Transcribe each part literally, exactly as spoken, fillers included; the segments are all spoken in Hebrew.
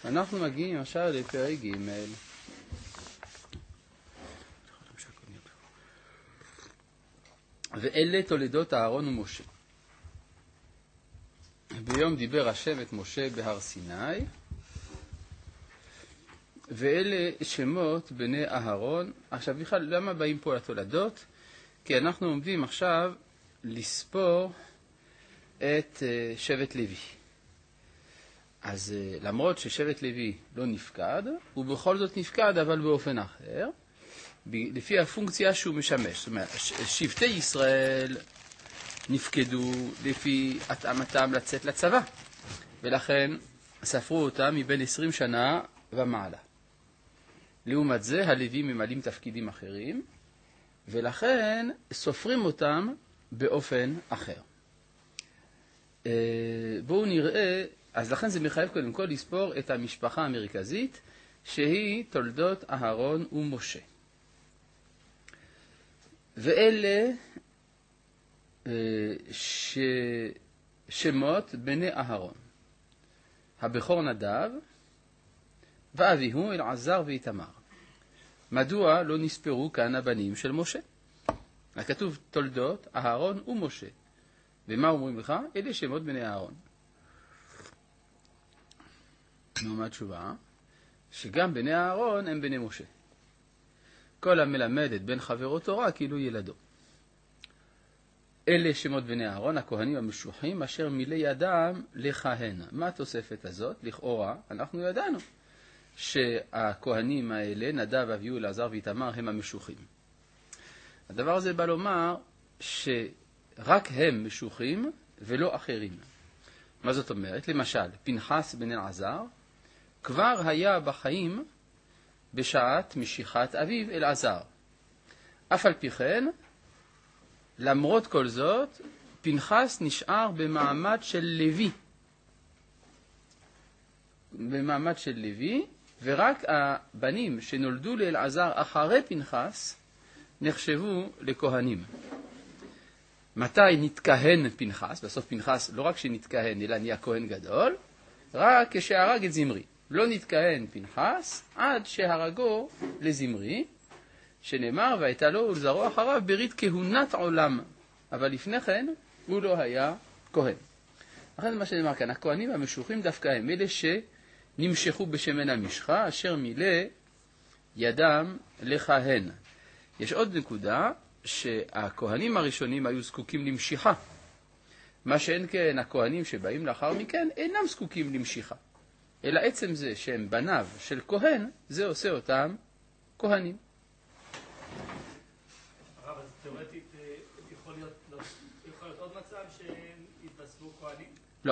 אנחנו מגיעים עכשיו לפרק ג'. ואלה תולדות אהרון ומשה. ביום דיבר השם את משה בהר סיני, ואלה שמות בני אהרון. עכשיו בכלל, למה באים פה לתולדות? כי אנחנו עומדים עכשיו לספור את שבט לוי. אז למרות ששבט לוי לא נפקד, הוא בכל זאת נפקד, אבל באופן אחר, לפי הפונקציה שהוא משמש. זאת אומרת, שבטי ישראל נפקדו לפי התאמתם לצאת לצבא, ולכן ספרו אותם מבין עשרים שנה ומעלה. לעומת זה, הלוי ממלאים תפקידים אחרים, ולכן סופרים אותם באופן אחר. בואו נראה, אז לכן זה מחייב קודם כל לספור את המשפחה המרכזית, שהיא תולדות אהרון ומשה. ואלה ש... שמות בני אהרון. הבכור נדב, ואביהו אלעזר ואיתמר. מדוע לא נספרו כאן הבנים של משה? הכתוב תולדות אהרון ומשה. ומה אומרים לך? אלה שמות בני אהרון. נאמר תשובה, שגם בני אהרון הם בני משה. כל המלמד את בן חברו תורה כאילו ילדו. אלה שמות בני אהרון, הכהנים המשוחים, אשר מילא ידם לכהן. מה התוספת הזאת? לכאורה, אנחנו ידענו שהכהנים האלה, נדב, אביהו, אלעזר ואיתמר, הם המשוחים. הדבר הזה בא לומר שרק הם משוחים ולא אחרים. מה זאת אומרת? למשל, פנחס בן אלעזר כבר היה בחיים בשעת משיכת אביו אלעזר. אף על פי כן, למרות כל זאת, פנחס נשאר במעמד של לוי. במעמד של לוי, ורק הבנים שנולדו לאלעזר אחרי פנחס נחשבו לכהנים. מתי נתכהן פנחס? בסוף פנחס לא רק שנתכהן, אלא נהיה כהן גדול, רק כשהרג את זמרי. לא נתכהן פנחס עד שהרגו לזמרי, שנאמר, והייתה לו ולזרעו אחריו ברית כהונת עולם. אבל לפני כן הוא לא היה כהן. אחרי זה מה שנאמר כאן, הכהנים המשוחים דווקא הם אלה שנמשכו בשמן המשחה, אשר מילא ידם לכהן. יש עוד נקודה, שהכהנים הראשונים היו זקוקים למשיכה. מה שאין כן, הכהנים שבאים לאחר מכן אינם זקוקים למשיכה. אלא עצם זה שהם בניו של כהן, זה עושה אותם כהנים. הרב, אז תיאורטית יכול להיות, יכול להיות עוד מצב שהתווספו כהנים? לא.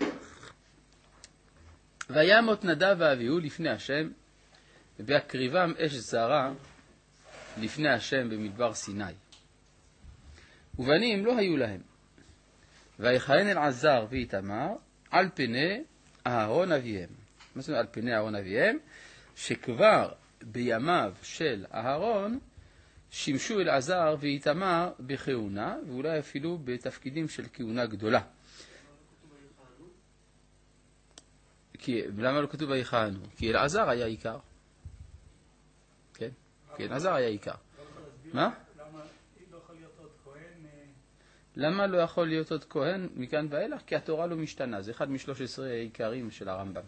וימות נדב ואביהו לפני השם, ובהקריבם אש זרה לפני השם במדבר סיני. ובנים לא היו להם. ויכהן אלעזר ואיתמר על פני אהרון אביהם. מה זאת אומרת על פני אהרון אביהם? שכבר בימיו של אהרון שימשו אלעזר ואיתמר בכהונה, ואולי אפילו בתפקידים של כהונה גדולה. כי, למה לא כתוב ויכהנו? כי אלעזר היה עיקר. כן? כי אלעזר היה עיקר. מה? למה לא יכול להיות עוד כהן מכאן ואילך? כי התורה לא משתנה. זה אחד משלוש עשרה עיקרים של הרמב"ם.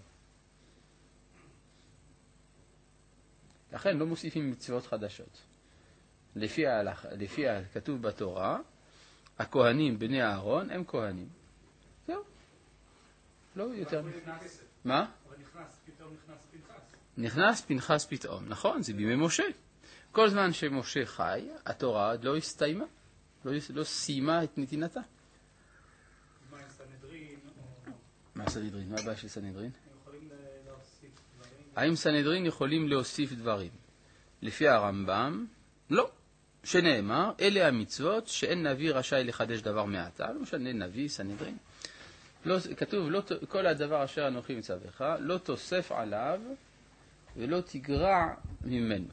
לכן לא מוסיפים מצוות חדשות. לפי, ההלך, לפי הכתוב בתורה, הכהנים בני אהרון הם כהנים. זהו. לא יותר. מה? אבל נכנס, פתאום נכנס פנחס. נכנס פנחס פתאום. נכון, זה בימי משה. כל זמן שמשה חי, התורה עוד לא הסתיימה. לא, לא סיימה את נתינתה. מה עם סנהדרין? או... מה סנהדרין? מה הבעיה של סנהדרין? הם יכולים להוסיף דברים? האם סנהדרין יכולים להוסיף דברים? לפי הרמב"ם, לא. שנאמר, אלה המצוות שאין נביא רשאי לחדש דבר מעתה. לא משנה נביא, סנהדרין. לא, כתוב, לא, כל הדבר אשר אנוכי מצווך, לא תוסף עליו ולא תגרע ממנו.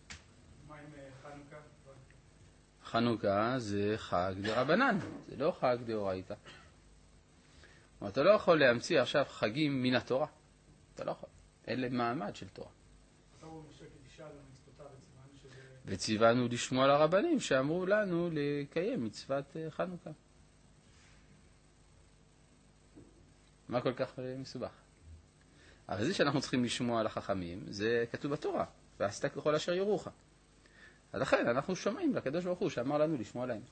חנוכה זה חג דרבנן, זה לא חג דאורייתא. אתה לא יכול להמציא עכשיו חגים מן התורה. אתה לא יכול. אין להם מעמד של תורה. אז אמרו משה כתשעה למצוותיו וציוונו שזה... וציוונו לשמוע לרבנים שאמרו לנו לקיים מצוות חנוכה. מה כל כך מסובך? אבל זה שאנחנו צריכים לשמוע לחכמים, זה כתוב בתורה, ועשית ככל אשר יורוך. אז לכן אנחנו שומעים לקדוש ברוך הוא שאמר לנו לשמוע להם.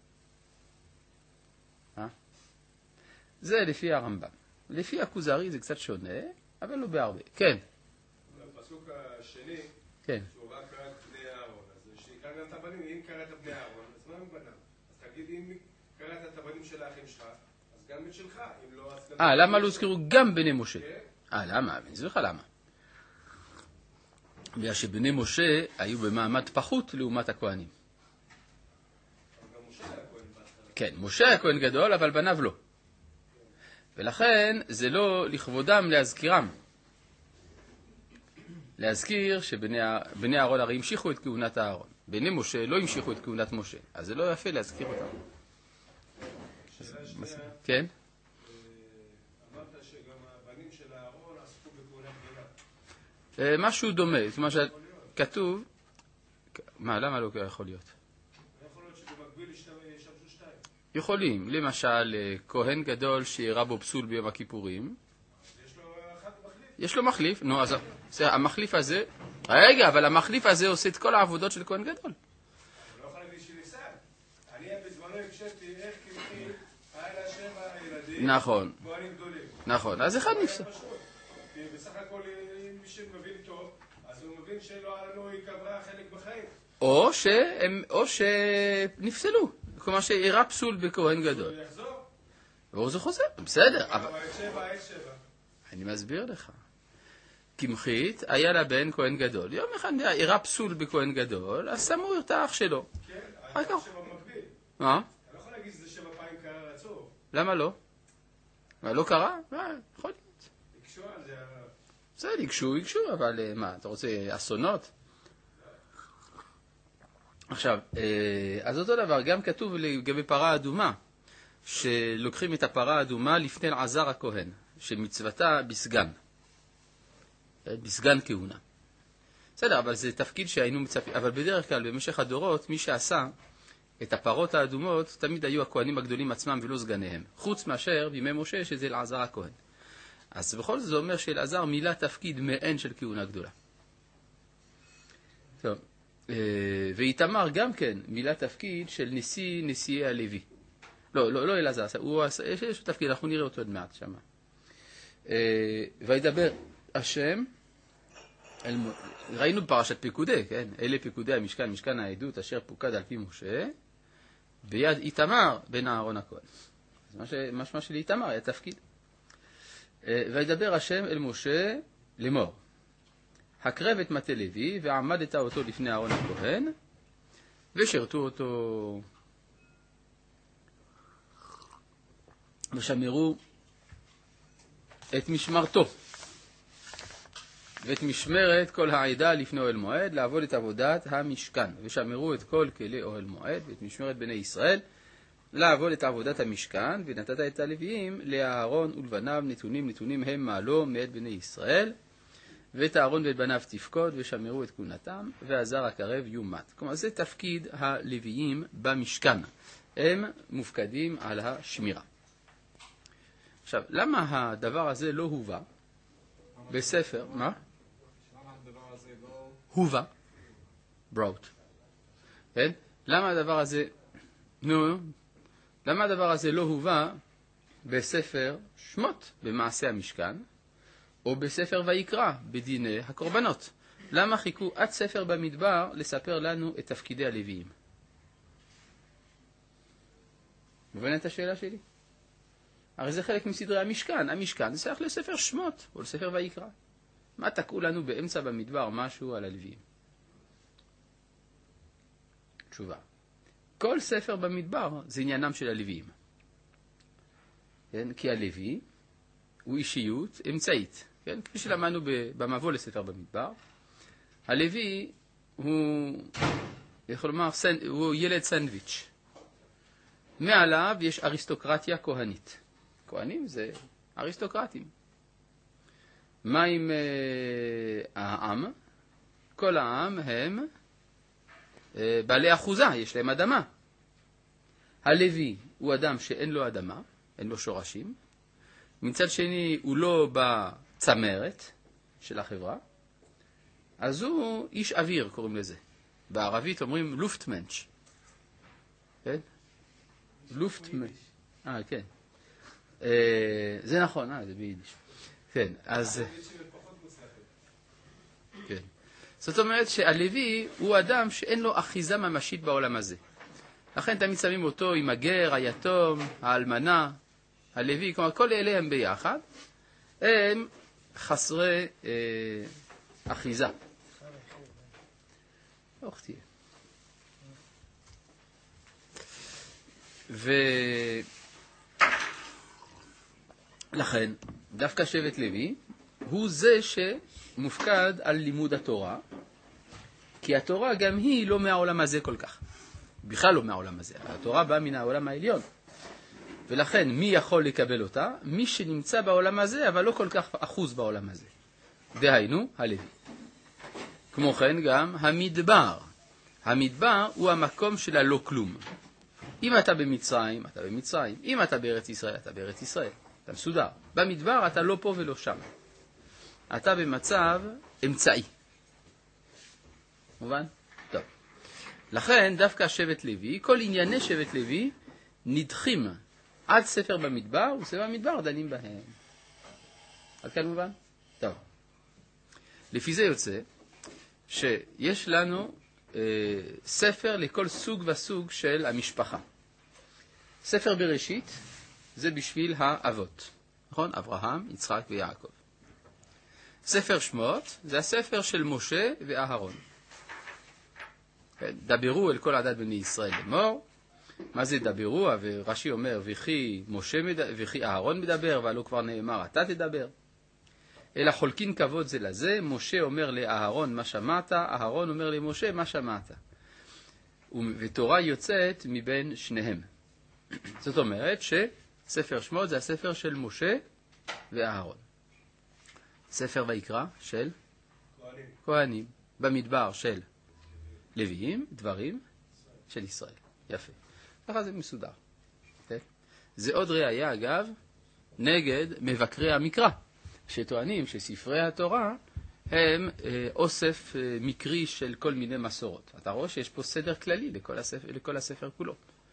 אה? זה לפי הרמב"ם. לפי הכוזרי זה קצת שונה, אבל לא בהרבה. כן. בפסוק השני, כן. שהוא רק קרא את בני אהרון, אז שיקרא גם את הבנים, אם קראת בני אהרון, אז מה מבניו? אז תגיד, אם קראת את הבנים של האחים שלך, אז גם את שלך, אם לא... אה, למה לא הזכירו גם בני משה? אה, למה? אני אסביר לך למה. בגלל שבני משה היו במעמד פחות לעומת הכהנים. גם משה היה כהן בהתחלה. כן, משה היה כהן גדול, אבל בניו לא. ולכן זה לא לכבודם להזכירם. להזכיר שבני אהרון הרי המשיכו את כהונת אהרון. בני משה לא המשיכו את כהונת משה. אז זה לא יפה להזכיר אותם. שאלה שנייה, כן? אמרת שגם הבנים של אהרון עסקו בכהונה גדולה. משהו דומה. זאת אומרת שכתוב... מה, למה לא יכול להיות? יכול להיות שבמקביל ישמשו שתיים. יכולים. למשל, כהן גדול שירה בו פסול ביום הכיפורים. יש לו אחד מחליף. יש לו מחליף. נו, אז המחליף הזה... רגע, אבל המחליף הזה עושה את כל העבודות של כהן גדול. הוא לא יכול להגיד שניסה. אני בזמנו הקשבתי איך קמחי היה לה שבע ילדים. נכון. כהנים גדולים. נכון, אז אחד נפסל. כי בסך הכל אם מי שמבין טוב, אז הוא מבין שלא היה לנו יקברה חלק בחיים. או שהם, או שנפסלו. כלומר שאירה פסול בכהן גדול. הוא יחזור. והוא זה חוזר, בסדר. אבל את שבע, את שבע. אני מסביר לך. קמחית היה לה בן כהן גדול. יום אחד אירה פסול בכהן גדול, אז שמו את האח שלו. כן, אני חושב שבע במקביל. מה? אתה לא יכול להגיד שזה שבע פעמים קרה רצוף. למה לא? מה, לא קרה? מה, יכול להיות. הקשו על זה. בסדר, יקשו, יקשו, אבל מה, אתה רוצה אסונות? עכשיו, אז אותו דבר, גם כתוב לגבי פרה אדומה, שלוקחים את הפרה האדומה לפני אלעזר הכהן, שמצוותה בסגן. בסגן כהונה. בסדר, אבל זה תפקיד שהיינו מצפים, אבל בדרך כלל במשך הדורות, מי שעשה את הפרות האדומות, תמיד היו הכהנים הגדולים עצמם ולא סגניהם, חוץ מאשר בימי משה שזה אלעזר הכהן. אז בכל זאת זה אומר שאלעזר מילא תפקיד מעין של כהונה גדולה. טוב, ואיתמר גם כן מילא תפקיד של נשיא נשיאי הלוי. לא, לא, לא אלעזר, הוא יש לו תפקיד, אנחנו נראה אותו עוד מעט שם. וידבר השם, אל, ראינו בפרשת פיקודי, כן? אלה פיקודי המשכן, משכן העדות אשר פוקד על פי משה, ביד איתמר בן אהרון הכהן. אז משמע של איתמר היה תפקיד. וידבר השם אל משה לאמור, הקרב את מטה לוי ועמדת אותו לפני אהרון הכהן, ושרתו אותו ושמרו את משמרתו ואת משמרת כל העדה לפני אוהל מועד לעבוד את עבודת המשכן, ושמרו את כל כלי אוהל מועד ואת משמרת בני ישראל לעבוד את עבודת המשכן, ונתת את הלוויים לאהרון ולבניו נתונים נתונים הם מעלו מאת בני ישראל, ואת אהרון ואת בניו תפקוד ושמרו את כהונתם, והזר הקרב יומת. כלומר זה תפקיד הלוויים במשכן, הם מופקדים על השמירה. עכשיו, למה הדבר הזה לא הובא בספר? מה? למה הדבר הזה לא... הובא. brought. כן? למה הדבר הזה... נו, למה הדבר הזה לא הובא בספר שמות, במעשה המשכן, או בספר ויקרא, בדיני הקורבנות? למה חיכו עד ספר במדבר לספר לנו את תפקידי הלוויים? מבין את השאלה שלי? הרי זה חלק מסדרי המשכן. המשכן זה שייך לספר שמות, או לספר ויקרא. מה תקעו לנו באמצע במדבר משהו על הלוויים? תשובה. כל ספר במדבר זה עניינם של הלוויים. כן? כי הלוי הוא אישיות אמצעית. כן? כפי שלמדנו במבוא לספר במדבר, הלוי הוא, יכול לומר, הוא ילד סנדוויץ'. מעליו יש אריסטוקרטיה כהנית. כהנים זה אריסטוקרטים. מה עם אה, העם? כל העם הם אה, בעלי אחוזה, יש להם אדמה. הלוי הוא אדם שאין לו אדמה, אין לו שורשים. מצד שני הוא לא בצמרת של החברה, אז הוא איש אוויר, קוראים לזה. בערבית אומרים לופטמנץ'. כן? לופטמנץ'. אה, כן. אה, זה נכון, אה, זה ביידיש. כן, אז... כן. זאת אומרת שהלוי הוא אדם שאין לו אחיזה ממשית בעולם הזה. לכן תמיד שמים אותו עם הגר, היתום, האלמנה, הלוי, כלומר כל אלה הם ביחד, הם חסרי אה, אחיזה. אוך תהיה. ולכן, דווקא שבט לוי הוא זה שמופקד על לימוד התורה, כי התורה גם היא לא מהעולם הזה כל כך. בכלל לא מהעולם הזה. התורה באה מן העולם העליון. ולכן מי יכול לקבל אותה? מי שנמצא בעולם הזה, אבל לא כל כך אחוז בעולם הזה. דהיינו, הלוי. כמו כן גם המדבר. המדבר הוא המקום של הלא כלום. אם אתה במצרים, אתה במצרים. אם אתה בארץ ישראל, אתה בארץ ישראל. אתה מסודר. במדבר אתה לא פה ולא שם. אתה במצב אמצעי. מובן? טוב. לכן דווקא שבט לוי, כל ענייני שבט לוי נדחים עד ספר במדבר, וספר במדבר דנים בהם. עד כאן מובן? טוב. לפי זה יוצא שיש לנו אה, ספר לכל סוג וסוג של המשפחה. ספר בראשית זה בשביל האבות, נכון? אברהם, יצחק ויעקב. ספר שמות זה הספר של משה ואהרון. דברו אל כל עדת בני ישראל לאמור. מה זה דברו? ורש"י אומר, וכי משה מדבר, וכי אהרון מדבר, אבל הוא כבר נאמר, אתה תדבר. אלא חולקין כבוד זה לזה, משה אומר לאהרון מה שמעת, אהרון אומר למשה מה שמעת. ותורה יוצאת מבין שניהם. זאת אומרת שספר שמות זה הספר של משה ואהרון. ספר ויקרא של כהנים. כהנים. במדבר של לוויים, דברים של ישראל. יפה. ככה זה מסודר. Okay? זה עוד ראיה, אגב, נגד מבקרי המקרא, שטוענים שספרי התורה הם אה, אוסף אה, מקרי של כל מיני מסורות. אתה רואה שיש פה סדר כללי לכל הספר, לכל הספר כולו.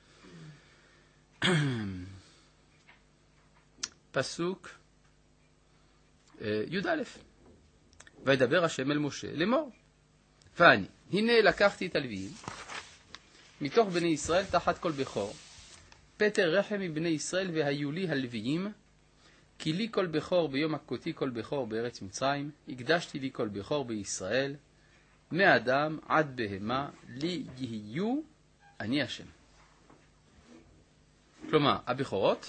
פסוק אה, י' א' וידבר השם אל משה לאמור, ואני, הנה לקחתי את הלוויים, מתוך בני ישראל תחת כל בכור, פטר רחם מבני ישראל והיו לי הלוויים, כי לי כל בכור ביום הכותי כל בכור בארץ מצרים, הקדשתי לי כל בכור בישראל, מאדם עד בהמה, לי יהיו אני השם. כלומר, הבכורות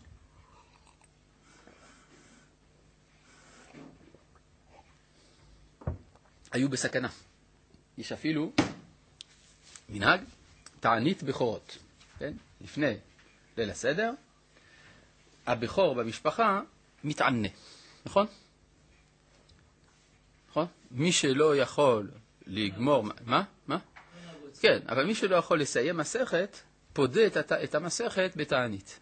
היו בסכנה. יש אפילו מנהג תענית בכורות. כן? לפני ליל הסדר, הבכור במשפחה מתענה. נכון? נכון? מי שלא יכול לגמור... מה? מה? כן, אבל מי שלא יכול לסיים מסכת, פודה את, את המסכת בתענית.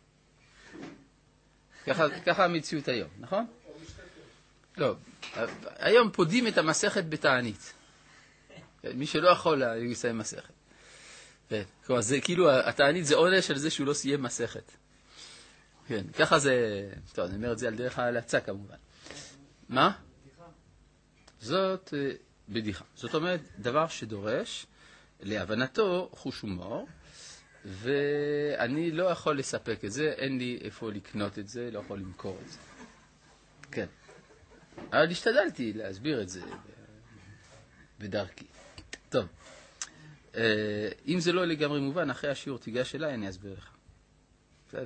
ככה, ככה המציאות היום, נכון? לא, היום פודים את המסכת בתענית. מי שלא יכול לסיים מסכת. כלומר, זה כאילו, התענית זה עונש על זה שהוא לא סיים מסכת. כן, ככה זה... טוב, אני אומר את זה על דרך ההלצה כמובן. מה? זאת בדיחה. זאת אומרת, דבר שדורש להבנתו חוש הומור, ואני לא יכול לספק את זה, אין לי איפה לקנות את זה, לא יכול למכור את זה. כן. אבל השתדלתי להסביר את זה בדרכי. טוב. אם זה לא לגמרי מובן, אחרי השיעור תיגש אליי, אני אסביר לך. בסדר?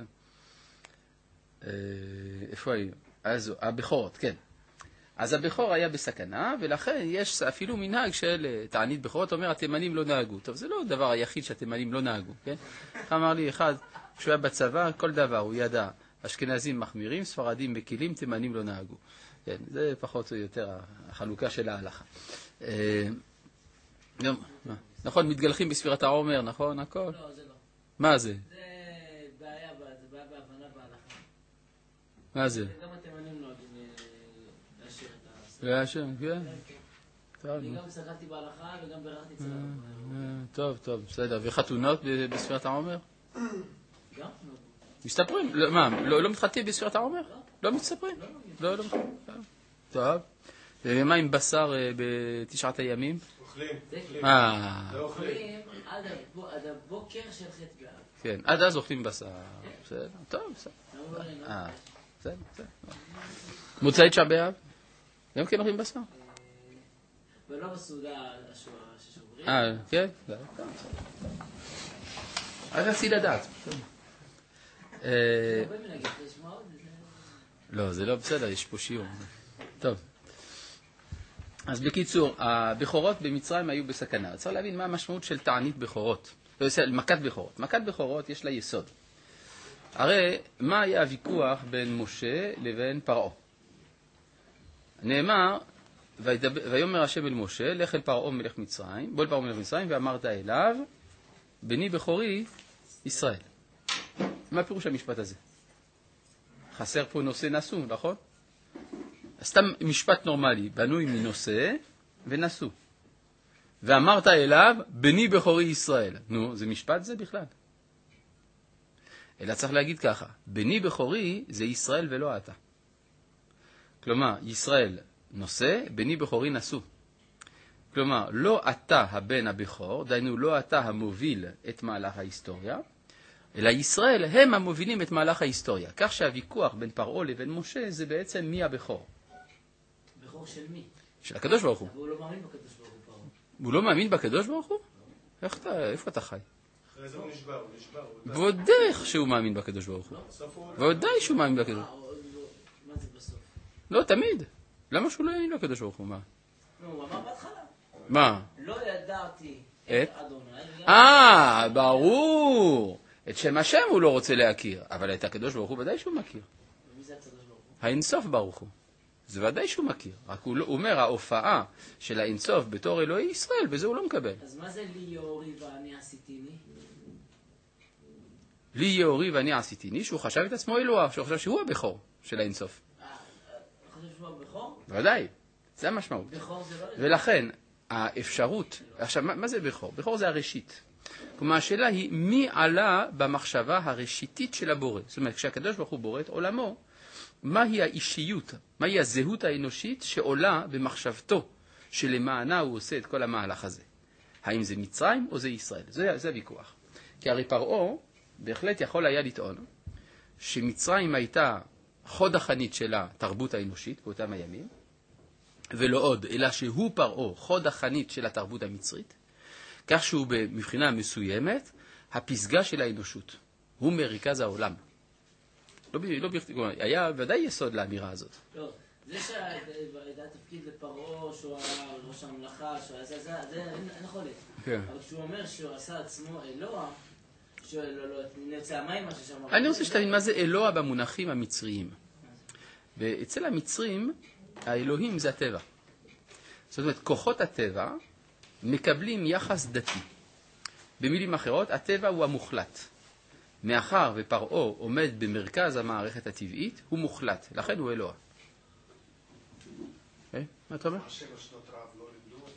איפה היו? אז הבכורות, כן. אז הבכור היה בסכנה, ולכן יש אפילו מנהג של תענית בכורות, אומר, התימנים לא נהגו. טוב, זה לא הדבר היחיד שהתימנים לא נהגו, כן? אמר לי אחד, כשהוא היה בצבא, כל דבר הוא ידע, אשכנזים מחמירים, ספרדים בקילים, תימנים לא נהגו. כן, זה פחות או יותר החלוקה של ההלכה. נכון, מתגלחים בספירת העומר, נכון, הכל? לא, זה לא. מה זה? זה בעיה, זה בעיה בהבנה בהלכה. מה זה? גם התימנים נוהגים להשאיר את ה... להשאיר, כן. טוב, אני נו. גם סגרתי בהלכה וגם ביררתי אצל הרב. טוב, טוב, בסדר. וחתונות ב- בספירת העומר? גם? מסתפרים? לא, מה, לא לא מתחתנים בספירת העומר? לא מסתפרים? לא, לא מתחתנים. טוב. ומה עם בשר אה, בתשעת הימים? אוכלים, אוכלים. אה, לא אוכלים. אוכלים עד הבו- עד הבוקר של חטא באב. כן. עד אז אוכלים בשר. בסדר. טוב, בסדר. אמרו לי, לא. אה, בסדר, בסדר. מוצאי תשעה באב? גם כן אוכלים בשר? ולא בסעודה השוע- ששוברים. אה, כן? לא, טוב, בסדר. אז רציתי לדעת. אה, הרבה מנהגים, תשמע עוד, זה- לא, זה לא בסדר, יש פה שיעור. טוב. אז בקיצור, הבכורות במצרים היו בסכנה. צריך להבין מה המשמעות של תענית בכורות. לא, מכת בכורות. מכת בכורות יש לה יסוד. הרי מה היה הוויכוח בין משה לבין פרעה? נאמר, וידבר- ויאמר השם אל משה, לך אל פרעה מלך מצרים, בוא אל פרעה מלך מצרים, ואמרת אליו, בני בכורי ישראל. מה פירוש המשפט הזה? חסר פה נושא נשוא, נכון? סתם משפט נורמלי, בנוי מנושא ונשוא. ואמרת אליו, בני בכורי ישראל. נו, זה משפט זה בכלל. אלא צריך להגיד ככה, בני בכורי זה ישראל ולא אתה. כלומר, ישראל נושא, בני בכורי נשוא. כלומר, לא אתה הבן הבכור, דיינו לא אתה המוביל את מהלך ההיסטוריה, אלא ישראל הם המובילים את מהלך ההיסטוריה. כך שהוויכוח בין פרעה לבין משה זה בעצם מי הבכור. בכור של מי? של הקדוש ברוך הוא. והוא לא מאמין בקדוש ברוך הוא פרעה. הוא לא מאמין בקדוש ברוך הוא? איך אתה, איפה אתה חי? אחרי זה הוא נשבר, הוא נשבר. הוא- ועודך שהוא מאמין בקדוש ברוך הוא. בסוף הוא... ועודי שהוא מאמין בקדוש אה, ברוך הוא. עוד לא- מה זה בסוף? לא, תמיד. למה שהוא לא יאמין בקדוש ברוך הוא? מה? נו, הוא אמר בהתחלה. מה? לא ידעתי את? את אדוני. וגם- אה, ברור. את שם השם הוא לא רוצה להכיר, אבל את הקדוש ברוך הוא ודאי שהוא מכיר. ומי זה הקדוש ברוך הוא? האינסוף ברוך הוא. זה ודאי שהוא מכיר. רק הוא לא- הוא אומר, ההופעה של האינסוף בתור אלוהי ישראל, וזה הוא לא מקבל. אז מה זה לי יאורי ואני עשיתיני? לי יאורי ואני עשיתיני, שהוא חשב את עצמו אלוה, שהוא חשב שהוא הבכור של האינסוף. אה, אה, חושב שהוא הבכור? ודאי. זה המשמעות. בכור זה לא... ולכן, האפשרות, עכשיו, מה, מה זה בכור? בכור זה הראשית. כלומר, השאלה היא, מי עלה במחשבה הראשיתית של הבורא? זאת אומרת, כשהקדוש ברוך הוא בורא את עולמו, מהי האישיות, מהי הזהות האנושית שעולה במחשבתו, שלמענה הוא עושה את כל המהלך הזה? האם זה מצרים או זה ישראל? זה, זה הוויכוח. כי הרי פרעה בהחלט יכול היה לטעון שמצרים הייתה חוד החנית של התרבות האנושית באותם הימים, ולא עוד, אלא שהוא פרעה חוד החנית של התרבות המצרית, כך שהוא מבחינה מסוימת הפסגה של האנושות. הוא מרכז העולם. לא, לא, היה ודאי יסוד לאמירה הזאת. לא, זה שהיה תפקיד לפרעה, שהוא היה ראש הממלכה, שהוא היה זה, זה, זה, אין אין חולק. כן. אבל כשהוא אומר שהוא עשה עצמו אלוה, שהוא לא, לא, נמצא המים, מה ששם... אני רוצה שתבין מה זה אלוה במונחים המצריים. ואצל המצרים, האלוהים זה הטבע. זאת אומרת, כוחות הטבע מקבלים יחס דתי. במילים אחרות, הטבע הוא המוחלט. מאחר ופרעה עומד במרכז המערכת הטבעית, הוא מוחלט, לכן הוא אלוה. אה? מה אתה אומר? שבע שנות רעב לא לימדו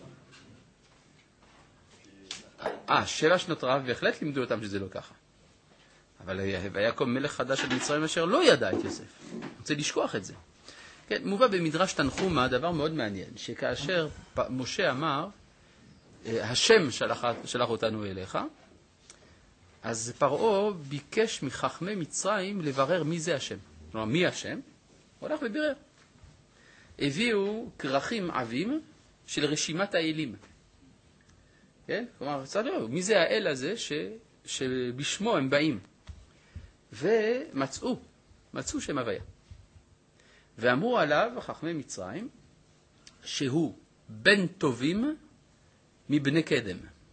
אותם? אה, שבע שנות רעב בהחלט לימדו אותם שזה לא ככה. אבל היה קום מלך חדש של מצרים אשר לא ידע את יוסף. אני רוצה לשכוח את זה. כן, מובא במדרש תנחומה דבר מאוד מעניין, שכאשר משה אמר, השם שלח, שלח אותנו אליך, אז פרעה ביקש מחכמי מצרים לברר מי זה השם. כלומר, מי השם? הוא הלך ובירר. הביאו כרכים עבים של רשימת האלים. כן? כלומר, צריך לראות, מי זה האל הזה ש, שבשמו הם באים? ומצאו, מצאו שם הוויה. ואמרו עליו, חכמי מצרים, שהוא בן טובים מבני קדם.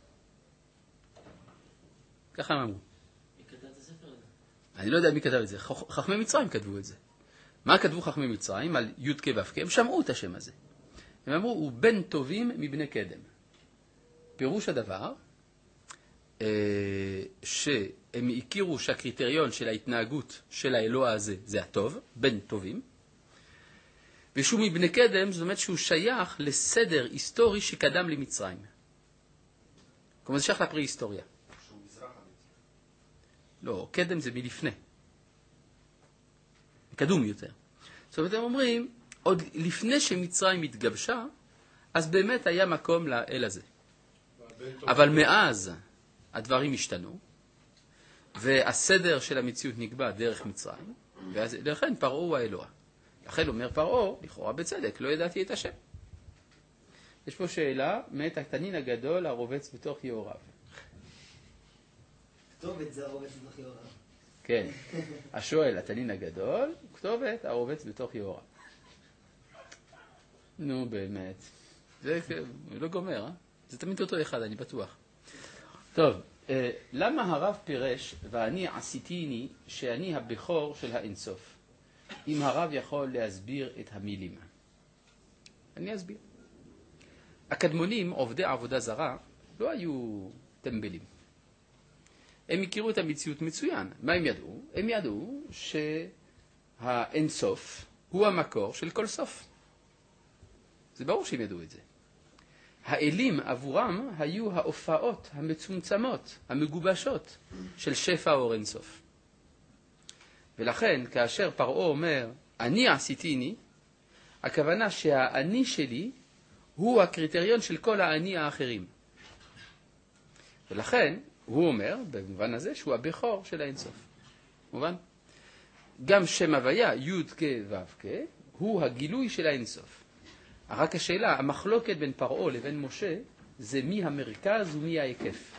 ככה הם אמרו. מי כתב את הספר הזה? אני לא יודע מי כתב את זה. חכמי מצרים כתבו את זה. מה כתבו חכמי מצרים על י' כ' ו' כ'? הם שמעו את השם הזה. הם אמרו, הוא בן טובים מבני קדם. פירוש הדבר, שהם הכירו שהקריטריון של ההתנהגות של האלוה הזה זה הטוב, בן טובים, ושהוא מבני קדם, זאת אומרת שהוא שייך לסדר היסטורי שקדם למצרים. כלומר, זה שייך לפרה-היסטוריה. שהוא מזרח המצרים. לא, קדם זה מלפני. קדום יותר. זאת אומרת, הם אומרים, עוד לפני שמצרים התגבשה, אז באמת היה מקום לאל הזה. אבל מאז הדברים השתנו, והסדר של המציאות נקבע דרך מצרים, ולכן פרעה הוא האלוה. לכן אומר פרעה, לכאורה בצדק, לא ידעתי את השם. יש פה שאלה, מת התנין הגדול הרובץ בתוך יעוריו. כתובת זה הרובץ בתוך יעוריו. כן, השואל, התנין הגדול, כתובת הרובץ בתוך יעוריו. נו באמת, זה לא גומר, אה? זה תמיד אותו אחד, אני בטוח. טוב, אה, למה הרב פירש, ואני עשיתיני, שאני הבכור של האינסוף? אם הרב יכול להסביר את המילים. אני אסביר. הקדמונים, עובדי עבודה זרה, לא היו טמבלים. הם הכירו את המציאות מצוין. מה הם ידעו? הם ידעו שהאינסוף הוא המקור של כל סוף. זה ברור שהם ידעו את זה. האלים עבורם היו ההופעות המצומצמות, המגובשות של שפע אור אינסוף. ולכן, כאשר פרעה אומר, אני עשיתיני, הכוונה שהאני שלי הוא הקריטריון של כל האני האחרים. ולכן, הוא אומר, במובן הזה, שהוא הבכור של האינסוף. מובן? גם שם הוויה, י' כ' ו' כ', הוא הגילוי של האינסוף. רק השאלה, המחלוקת בין פרעה לבין משה, זה מי המרכז ומי ההיקף.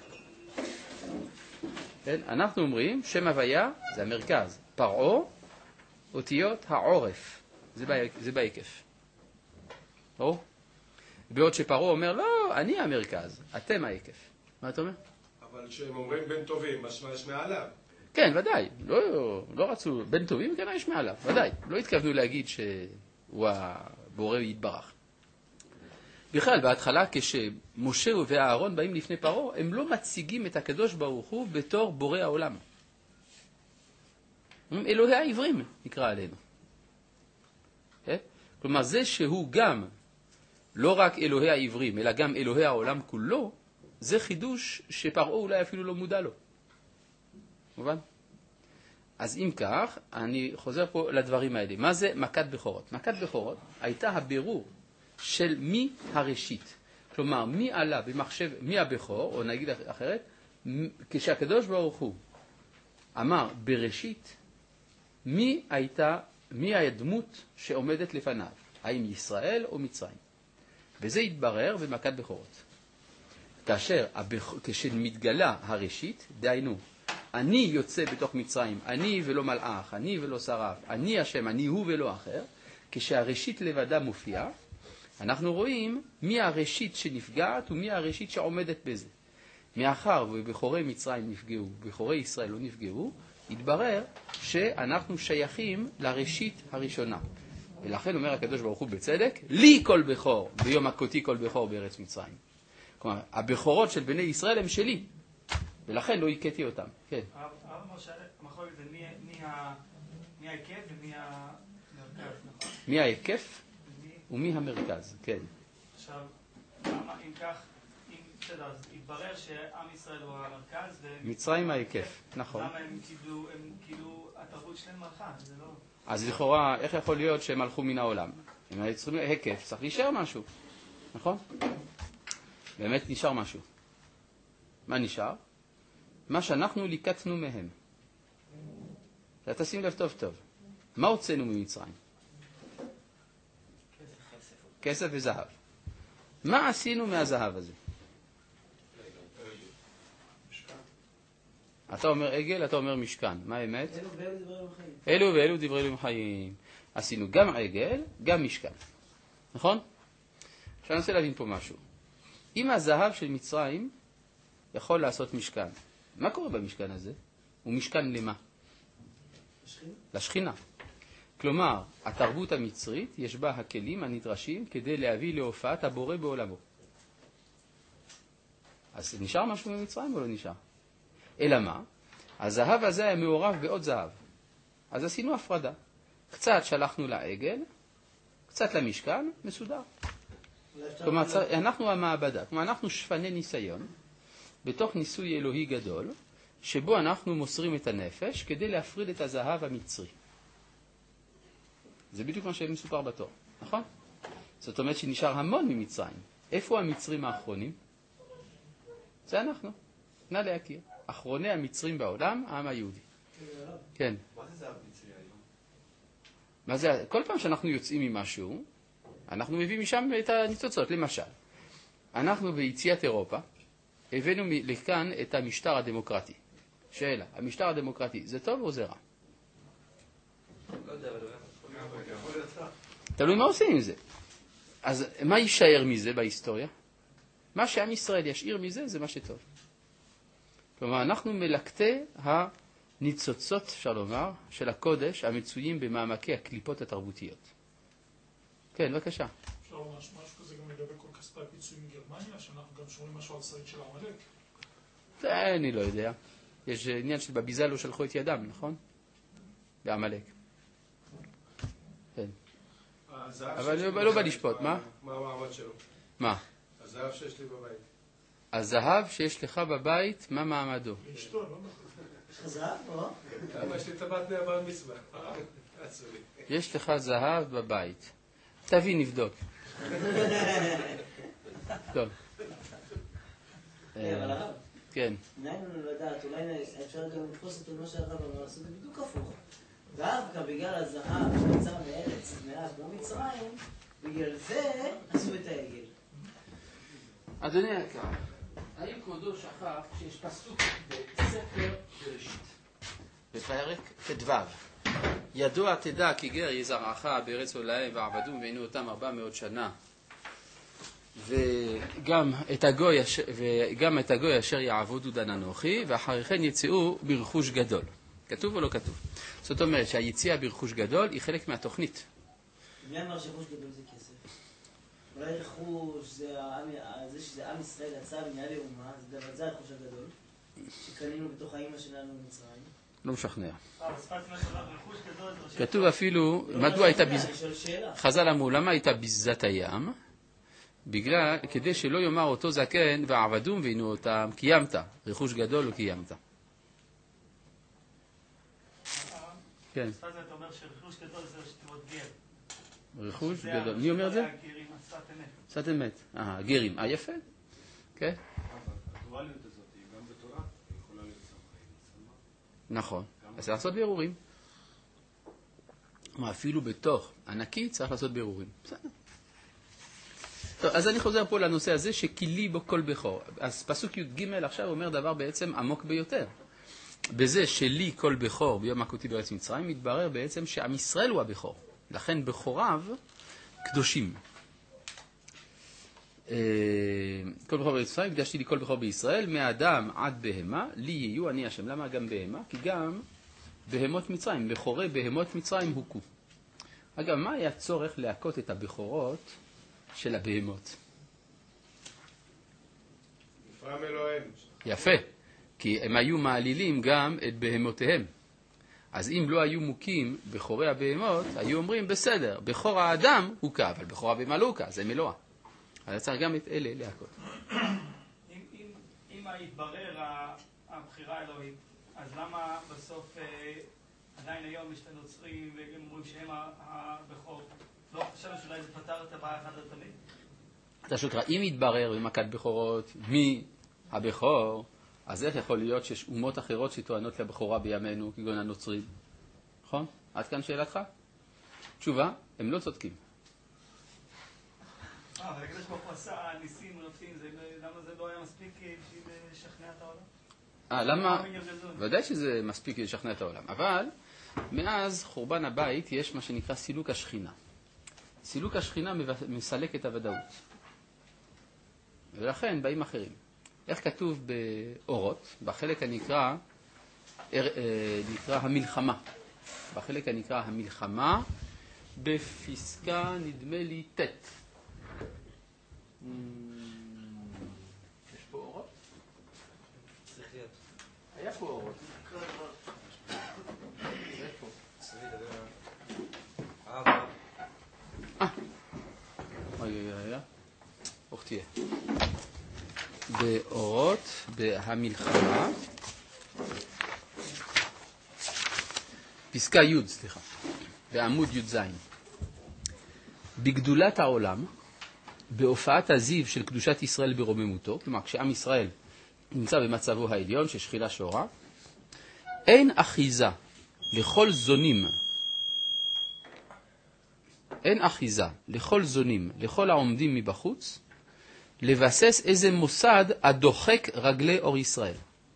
כן? אנחנו אומרים, שם הוויה זה המרכז. פרעה, אותיות העורף. זה, בה, זה בהיקף. ברור? בעוד שפרעה אומר, לא, אני המרכז, אתם ההיקף. מה אתה אומר? אבל כשהם אומרים בן טובים, משמע יש מעליו. כן, ודאי. לא, לא רצו, בן טובים, כן, יש מעליו. ודאי. לא התכוונו להגיד שהוא הבורא יתברך. בכלל, בהתחלה, כשמשה והאהרון באים לפני פרעה, הם לא מציגים את הקדוש ברוך הוא בתור בורא העולם. אלוהי העברים נקרא עלינו. כלומר, זה שהוא גם לא רק אלוהי העברים, אלא גם אלוהי העולם כולו, זה חידוש שפרעה אולי אפילו לא מודע לו. מובן? אז אם כך, אני חוזר פה לדברים האלה. מה זה מכת בכורות? מכת בכורות הייתה הבירור של מי הראשית. כלומר, מי עלה במחשב, מי הבכור, או נגיד אחרת, כשהקדוש ברוך הוא אמר בראשית, מי הייתה, מי הדמות שעומדת לפניו? האם ישראל או מצרים? וזה התברר במכת בכורות. כאשר הבכ... כשמתגלה הראשית, דיינו, אני יוצא בתוך מצרים, אני ולא מלאך, אני ולא שרף, אני השם, אני הוא ולא אחר, כשהראשית לבדה מופיעה, אנחנו רואים מי הראשית שנפגעת ומי הראשית שעומדת בזה. מאחר ובכורי מצרים נפגעו, בכורי ישראל לא נפגעו, התברר שאנחנו שייכים לראשית הראשונה. ולכן אומר הקדוש ברוך הוא בצדק, לי כל בכור, ביום הכותי כל בכור בארץ מצרים. כלומר, הבכורות של בני ישראל הם שלי, ולכן לא הכיתי אותם. כן. הרב אמר שהמחלוקת זה מי ההיקף ומי המרכז, נכון? מי ההיקף ומי המרכז, כן. עכשיו, אם כך, אם בסדר, אז התברר שעם ישראל הוא המרכז, מצרים ההיקף, נכון. למה הם כאילו, הם כאילו, התרבות שלהם מלכה, זה לא... אז לכאורה, איך יכול להיות שהם הלכו מן העולם? אם היו צריכים היקף, צריך להישאר משהו, נכון? באמת נשאר משהו. מה נשאר? מה שאנחנו ליקטנו מהם. תשים לב טוב טוב. מה הוצאנו ממצרים? כסף וזהב. מה עשינו מהזהב הזה? אתה אומר עגל, אתה אומר משכן. מה האמת? אלו ואלו דברי אלוהים חיים. אלו ואלו דברי אלוהים חיים. עשינו גם עגל, גם משכן. נכון? עכשיו אני רוצה להבין פה משהו. אם הזהב של מצרים יכול לעשות משכן, מה קורה במשכן הזה? הוא משכן למה? לשכינה. לשכינה. כלומר, התרבות המצרית יש בה הכלים הנדרשים כדי להביא להופעת הבורא בעולמו. אז נשאר משהו ממצרים או לא נשאר? אלא מה? הזהב הזה היה מעורב בעוד זהב. אז עשינו הפרדה. קצת שלחנו לעגל, קצת למשכן, מסודר. כלומר, אנחנו המעבדה, כלומר, אנחנו שפני ניסיון, בתוך ניסוי אלוהי גדול, שבו אנחנו מוסרים את הנפש כדי להפריד את הזהב המצרי. זה בדיוק מה שמסופר בתור, נכון? זאת אומרת שנשאר המון ממצרים. איפה המצרים האחרונים? זה אנחנו. נא להכיר. אחרוני המצרים בעולם, העם היהודי. כן. מה זה זהב מצרי היום? מה זה? כל פעם שאנחנו יוצאים ממשהו, אנחנו מביאים משם את הניצוצות. למשל, אנחנו ביציאת אירופה, הבאנו לכאן את המשטר הדמוקרטי. שאלה, המשטר הדמוקרטי, זה טוב או זה רע? לא יודע, אבל יכול להיות רע. תלוי מה עושים עם זה. אז מה יישאר מזה בהיסטוריה? מה שעם ישראל ישאיר מזה, זה מה שטוב. כלומר, אנחנו מלקטי הניצוצות, אפשר לומר, של הקודש המצויים במעמקי הקליפות התרבותיות. כן, בבקשה. אפשר לומר משהו כזה גם לגבי כל כספי הפיצוי מגרמניה, שאנחנו גם שומעים משהו על שריד של העמלק? זה אני לא יודע. יש עניין שבביזה לא שלחו את ידם, נכון? בעמלק. כן. אבל לא בא לשפוט, מה? מה המעמד שלו? מה? הזהב שיש לי בבית. הזהב שיש לך בבית, מה מעמדו? לאשתו, לא? יש לך זהב, או? למה יש לי טבעת מהבר מצווה? יש לך זהב בבית. תביא, נבדוק. טוב. אבל הרב, כן. עניין לנו לדעת, אולי אפשר גם לתפוס את מה שהרב אמר, לעשות את זה בדיוק הפוך. דווקא בגלל הזהב שיצא מארץ מעט כמו מצרים, בגלל זה עשו את העגל. אדוני היקר, האם כבודו שכח שיש פסוק בספר בראשית, בפרק ט"ו, ידוע תדע כי גר יזרעך בארץ עולהם ועבדום ועינו אותם ארבע מאות שנה, וגם את הגוי אשר, וגם את הגוי אשר יעבודו דן אנוכי, ואחרי כן יצאו ברכוש גדול. כתוב או לא כתוב? זאת אומרת שהיציאה ברכוש גדול היא חלק מהתוכנית. מי אמר שרכוש גדול זה כסף? אולי רכוש, זה, העם, זה שזה עם ישראל יצא ונהיה לאומה, זה דבר, זה הרכוש הגדול, שקנינו בתוך האמא שלנו במצרים. לא משכנע. בשפת משהו, רכוש גדול, כתוב אפילו, מדוע הייתה ביזה... אני שואל שאלה. חז"ל אמרו, למה הייתה ביזת הים? בגלל, כדי שלא יאמר אותו זקן ועבדום ועינו אותם, קיימת, רכוש גדול לא קיימת. כן. בשפת זה אתה אומר שרכוש גדול זה שתיבות גר. רכוש גדול. מי אומר את זה? גרים, שפת אמת. שפת אמת. אה, גרים. אה, יפה. כן. הדואליות הזאת היא גם בתורה, היא יכולה להיות סמכה. נכון. אז צריך לעשות בירורים. מה, אפילו בתוך ענקי צריך לעשות בירורים. בסדר. טוב, אז אני חוזר פה לנושא הזה שכילי בו כל בכור. אז פסוק י"ג עכשיו אומר דבר בעצם עמוק ביותר. בזה שלי כל בכור ביום הכותי בארץ מצרים, מתברר בעצם שעם ישראל הוא הבכור. לכן בכוריו קדושים. כל בכור בארץ מצרים, הקדשתי לי כל בכור בישראל, מאדם עד בהמה, לי יהיו אני השם. למה גם בהמה? כי גם בהמות מצרים, בכורי בהמות מצרים הוכו. אגב, מה היה צורך להכות את הבכורות של הבהמות? נפרם אלוהים. יפה, כי הם היו מעלילים גם את בהמותיהם. אז אם לא היו מוכים בכורי הבהמות, היו אומרים בסדר, בכור האדם הוקע, אבל בכור הבהמה לא הוקע, זה מלואה. אז צריך גם את אלה להכות. אם, אם, אם יתברר הבחירה האלוהית, אז למה בסוף אה, עדיין היום יש את הנוצרים והם אומרים שהם הבכור? לא חושב שאולי זה פתר את הבעיה אחת לתמיד? אתה שוקרה, אם יתברר במכת בכורות מי הבכור, אז איך יכול להיות שיש אומות אחרות שטוענות לבכורה בימינו, כגון הנוצרים? נכון? עד כאן שאלתך? תשובה, הם לא צודקים. אה, אבל הקדוש ברוך הוא עשה ניסים ונופים, למה זה לא היה מספיק בשביל לשכנע את העולם? אה, למה? ודאי שזה מספיק לשכנע את העולם. אבל מאז חורבן הבית יש מה שנקרא סילוק השכינה. סילוק השכינה מסלק את הוודאות. ולכן באים אחרים. איך כתוב באורות, בחלק הנקרא נקרא המלחמה. בחלק הנקרא המלחמה, בפסקה נדמה לי ת'. יש פה אורות? צריך להיות. היה פה אורות. איפה? אה. אוי אוי אוי. אוך תהיה. באורות, בהמלחמה. פסקה י', סליחה. בעמוד י' ז'. בגדולת העולם, בהופעת הזיו של קדושת ישראל ברוממותו, כלומר כשעם ישראל נמצא במצבו העליון ששחילה שורה, אין אחיזה לכל זונים, אין אחיזה לכל זונים, לכל העומדים מבחוץ, לבסס איזה מוסד הדוחק רגלי אור ישראל.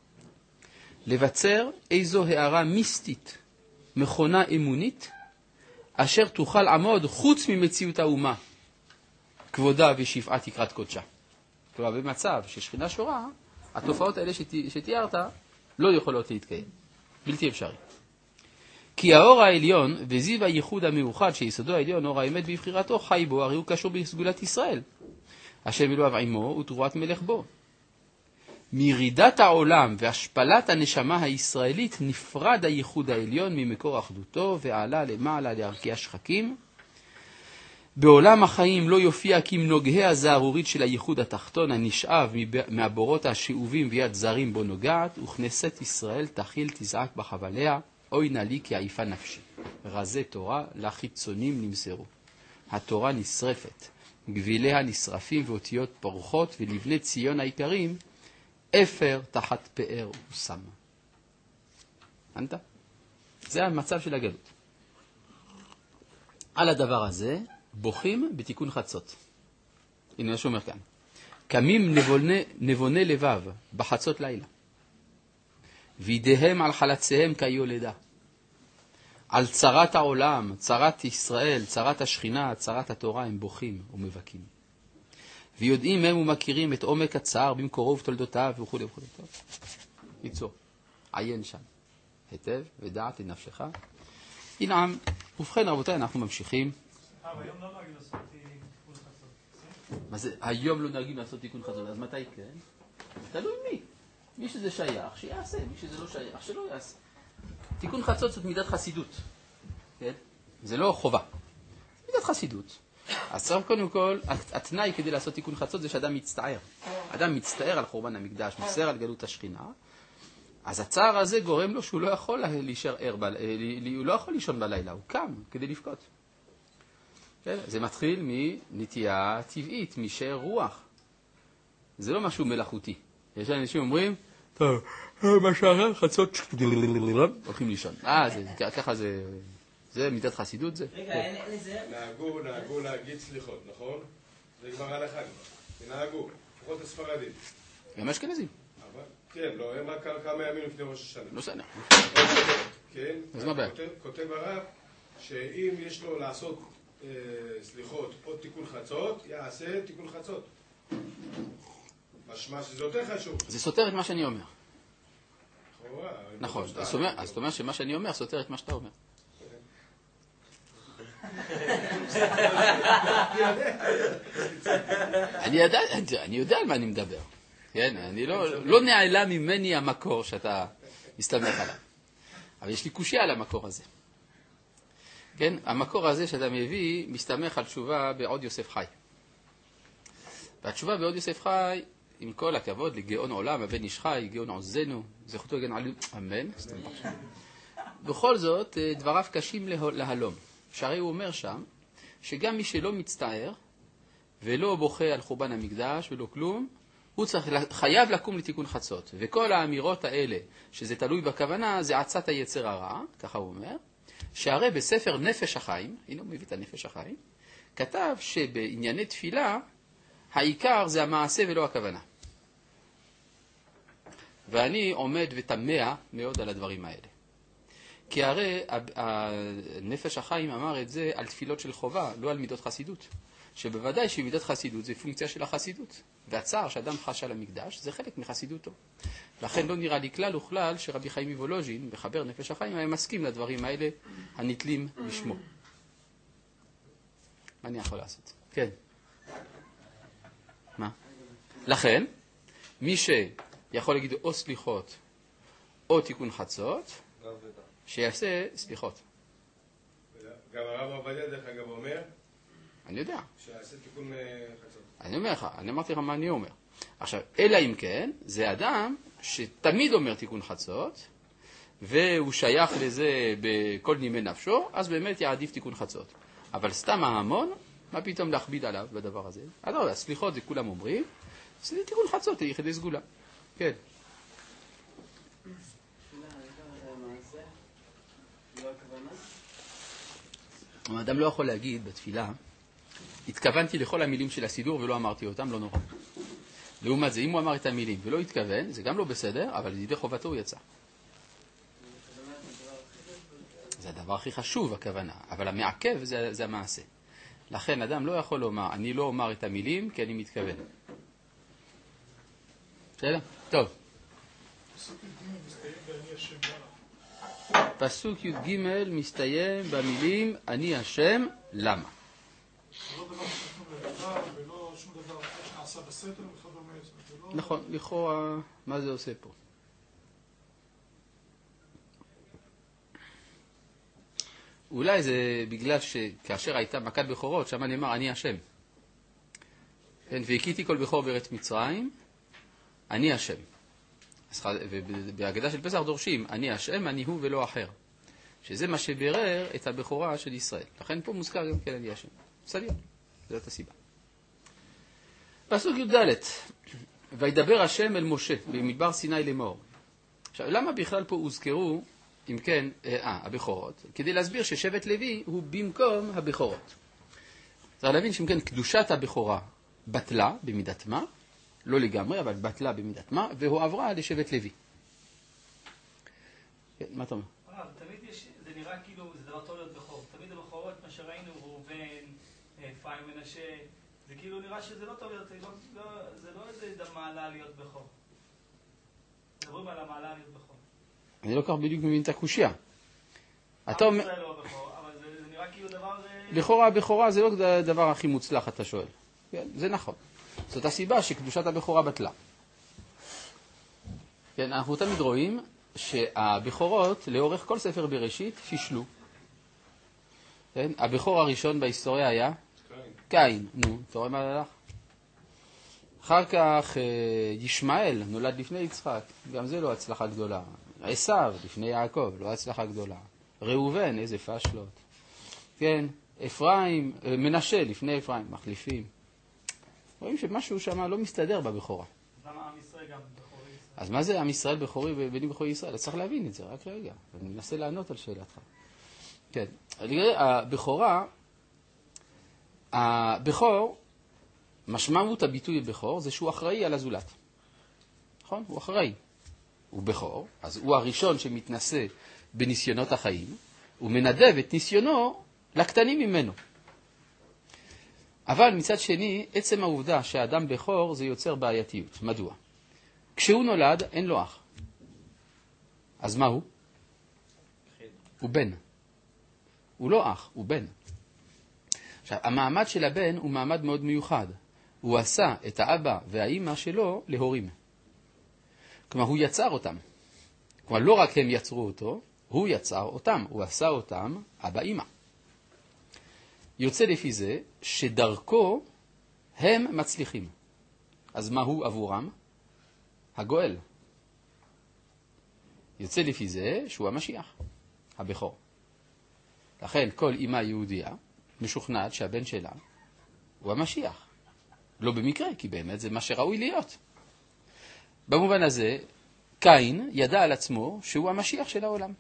לבצר איזו הערה מיסטית, מכונה אמונית, אשר תוכל עמוד חוץ ממציאות האומה, כבודה ושפעת תקרת קודשה. כלומר, במצב ששכינה שורה, התופעות האלה שתיארת לא יכולות להתקיים. בלתי אפשרי. כי האור העליון וזיו הייחוד המאוחד שיסודו העליון, אור האמת בבחירתו, חי בו, הרי הוא קשור בסגולת ישראל. השם אלוהיו עמו ותרועת מלך בו. מירידת העולם והשפלת הנשמה הישראלית נפרד הייחוד העליון ממקור אחדותו ועלה למעלה לערכי השחקים. בעולם החיים לא יופיע כמנוגהי הזערורית של הייחוד התחתון הנשאב מהבורות השאובים ויד זרים בו נוגעת, וכנסת ישראל תחיל תזעק בחבליה, אוי נא לי כי עייפה נפשי. רזי תורה לחיצונים נמסרו. התורה נשרפת, גביליה נשרפים ואותיות פורחות, ולבני ציון העיקרים אפר תחת פאר ושם. הבנת? זה המצב של הגלות. על הדבר הזה בוכים בתיקון חצות. הנה מה שאומר כאן. קמים נבוני, נבוני לבב בחצות לילה. וידיהם על חלציהם כיולדה. על צרת העולם, צרת ישראל, צרת השכינה, צרת התורה, הם בוכים ומבכים. ויודעים הם ומכירים את עומק הצער במקורו ותולדותיו וכו' וכו'. טוב. ייצור. עיין שם. היטב ודעת לנפשך. ינעם. ובכן רבותיי, אנחנו ממשיכים. אה, והיום לא נוהגים לעשות תיקון חצות. מה זה? היום לא נוהגים לעשות תיקון חצות. אז מתי כן? תלוי מי. מי שזה שייך, שיעשה. מי שזה לא שייך, שלא יעשה. תיקון חצות זאת מידת חסידות. כן? זה לא חובה. מידת חסידות. אז צריך קודם כל, התנאי כדי לעשות תיקון חצות זה שאדם מצטער. אדם מצטער על חורבן המקדש, מצטער על גלות השכינה. אז הצער הזה גורם לו שהוא לא יכול להישאר ער, הוא לא יכול לישון בלילה, הוא קם כדי לבכות. זה מתחיל מנטייה טבעית, משאר רוח. זה לא משהו מלאכותי. יש אנשים אומרים, טוב, מה שאחר, חצות, הולכים לישון. אה, ככה זה, זה מידת חסידות זה. רגע, אין לזה... נהגו, נהגו להגיד סליחות, נכון? זה כבר הלכה כבר. נהגו, לפחות הספרדים. גם אשכנזים. כן, לא, הם רק כמה ימים לפני ראש השנה. לא סנא. כן, אז מה בעיה? כותב הרב שאם יש לו לעשות סליחות או תיקון חצות, יעשה תיקון חצות. משמע שזה יותר חשוב. זה סותר את מה שאני אומר. נכון, אז זאת אומרת שמה שאני אומר סותר את מה שאתה אומר. אני יודע על מה אני מדבר. כן, אני לא, לא נעלה ממני המקור שאתה מסתמך עליו. אבל יש לי קושיה על המקור הזה. כן, המקור הזה שאתה מביא מסתמך על תשובה בעוד יוסף חי. והתשובה בעוד יוסף חי, עם כל הכבוד לגאון עולם, הבן איש חי, גאון עוזנו, זכותו הגן עליו, אמן. בכל זאת, דבריו קשים להלום. שהרי הוא אומר שם, שגם מי שלא מצטער, ולא בוכה על חורבן המקדש ולא כלום, הוא צריך, חייב לקום לתיקון חצות. וכל האמירות האלה, שזה תלוי בכוונה, זה עצת היצר הרע, ככה הוא אומר, שהרי בספר נפש החיים, הנה הוא מביא את הנפש החיים, כתב שבענייני תפילה, העיקר זה המעשה ולא הכוונה. ואני עומד ותמה מאוד על הדברים האלה. כי הרי הנפש החיים אמר את זה על תפילות של חובה, לא על מידות חסידות. שבוודאי שמידת חסידות זה פונקציה של החסידות. והצער שאדם חש על המקדש זה חלק מחסידותו. לכן לא נראה לי כלל וכלל שרבי חיים מוולוז'ין, מחבר נפש החיים, היה מסכים לדברים האלה הנתלים בשמו. מה אני יכול לעשות? כן. מה? לכן, מי שיכול להגיד או סליחות או תיקון חצות, שיעשה סליחות. גם הרב עובדיה דרך אגב אומר, אני יודע. שיעשה תיקון חצות. אני אומר לך, אני אמרתי לך מה אני אומר. עכשיו, אלא אם כן, זה אדם שתמיד אומר תיקון חצות, והוא שייך לזה בכל נימי נפשו, אז באמת יעדיף תיקון חצות. אבל סתם ההמון, מה פתאום להכביד עליו בדבר הזה? אז לא, הסליחות זה כולם אומרים, זה תיקון חצות, זה יחידי סגולה. כן. האדם לא יכול להגיד בתפילה, התכוונתי לכל המילים של הסידור ולא אמרתי אותם, לא נורא. לעומת זה, אם הוא אמר את המילים ולא התכוון, זה גם לא בסדר, אבל לידי חובתו הוא יצא. זה הדבר הכי חשוב, הכוונה, אבל המעכב זה, זה המעשה. לכן אדם לא יכול לומר, אני לא אומר את המילים כי אני מתכוון. בסדר? טוב. פסוק י"ג מסתיים במילים אני השם, למה? לא דבר שנתנו לרדה ולא שום דבר שנעשה בסתר וכדומה. נכון, לכאורה, מה זה עושה פה? אולי זה בגלל שכאשר הייתה מכת בכורות, שם נאמר אני השם. כן, והכיתי כל בכור בארץ מצרים, אני השם. ובהגדה של פסח דורשים, אני השם, אני הוא ולא אחר. שזה מה שברר את הבכורה של ישראל. לכן פה מוזכר גם כן אני השם. סביר, זאת הסיבה. פסוק י"ד, וידבר השם אל משה במדבר סיני לאמור. עכשיו, למה בכלל פה הוזכרו, אם כן, אה, הבכורות? כדי להסביר ששבט לוי הוא במקום הבכורות. צריך להבין שאם כן, קדושת הבכורה בטלה במידת מה, לא לגמרי, אבל בטלה במידת מה, והועברה לשבט לוי. כן, מה אתה אומר? הרב, תמיד יש, זה נראה כאילו, זה דבר טוב להיות בכור. תמיד הבכורות, מה שראינו, ראובן, אפרים מנשה, זה כאילו נראה שזה לא טוב להיות, לא, לא, זה לא איזה מעלה להיות בכור. מדברים על המעלה להיות בכור. אני לא כך בדיוק מבין את הקושיה. אתה אומר... זה לא בכור, אבל זה, זה נראה כאילו דבר... בכורה, בכורה זה לא הדבר הכי מוצלח, אתה שואל. כן, זה נכון. זאת הסיבה שקדושת הבכורה בטלה. כן, אנחנו תמיד רואים שהבכורות לאורך כל ספר בראשית פישלו. כן, הבכור הראשון בהיסטוריה היה? קין. קין, נו, אתה רואה מה הלך? אחר כך ישמעאל נולד לפני יצחק, גם זה לא הצלחה גדולה. עשיו לפני יעקב, לא הצלחה גדולה. ראובן, איזה פשלות. כן, אפרים, מנשה לפני אפרים, מחליפים. רואים שמשהו שם לא מסתדר בבכורה. אז למה עם ישראל גם בכורי ישראל? אז מה זה עם ישראל בכורי ובני בכורי ישראל? אז צריך להבין את זה, רק רגע. אני מנסה לענות על שאלתך. כן, הבכורה, הבכור, משמעות הביטוי בכור זה שהוא אחראי על הזולת. נכון? הוא אחראי. הוא בכור, אז הוא הראשון שמתנסה בניסיונות החיים, הוא מנדב את ניסיונו לקטנים ממנו. אבל מצד שני, עצם העובדה שהאדם בכור זה יוצר בעייתיות. מדוע? כשהוא נולד, אין לו אח. אז מה הוא? הוא בן. הוא לא אח, הוא בן. עכשיו, המעמד של הבן הוא מעמד מאוד מיוחד. הוא עשה את האבא והאימא שלו להורים. כלומר, הוא יצר אותם. כלומר, לא רק הם יצרו אותו, הוא יצר אותם. הוא עשה אותם אבא אימא. יוצא לפי זה שדרכו הם מצליחים. אז מה הוא עבורם? הגואל. יוצא לפי זה שהוא המשיח, הבכור. לכן כל אמא יהודיה משוכנעת שהבן שלה הוא המשיח. לא במקרה, כי באמת זה מה שראוי להיות. במובן הזה, קין ידע על עצמו שהוא המשיח של העולם.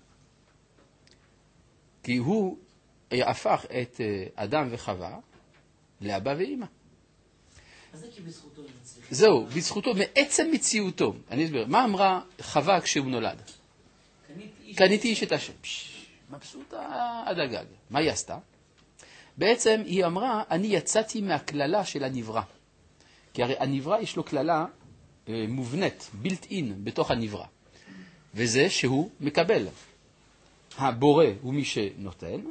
כי הוא הפך את אדם וחווה לאבא ואמא. אז זה כי בזכותו נצליח. זהו, בזכותו, מעצם מציאותו. אני אסביר, מה אמרה חווה כשהוא נולד? קניתי איש את השם. מבסוטה עד הגג. מה היא עשתה? בעצם היא אמרה, אני יצאתי מהכללה של הנברא. כי הרי הנברא יש לו כללה אה, מובנית, built in, בתוך הנברא. וזה שהוא מקבל. הבורא הוא מי שנותן,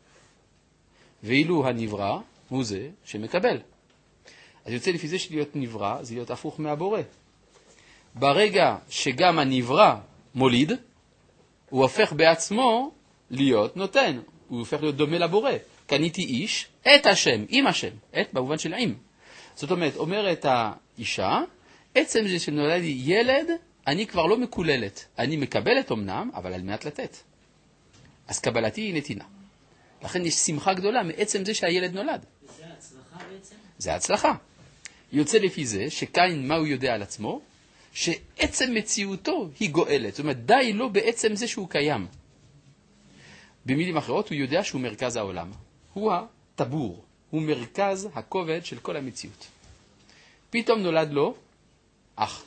ואילו הנברא הוא זה שמקבל. אז יוצא לפי זה שלהיות נברא, זה להיות הפוך מהבורא. ברגע שגם הנברא מוליד, הוא הופך בעצמו להיות נותן. הוא הופך להיות דומה לבורא. קניתי איש, את השם, עם השם. את במובן של עם. זאת אומרת, אומרת האישה, עצם זה שנולד לי ילד, אני כבר לא מקוללת. אני מקבלת אמנם, אבל על מנת לתת. אז קבלתי היא נתינה. לכן יש שמחה גדולה מעצם זה שהילד נולד. וזה ההצלחה בעצם? זה ההצלחה. יוצא לפי זה שקין, מה הוא יודע על עצמו? שעצם מציאותו היא גואלת. זאת אומרת, די לא בעצם זה שהוא קיים. במילים אחרות, הוא יודע שהוא מרכז העולם. הוא הטבור. הוא מרכז הכובד של כל המציאות. פתאום נולד לו אח.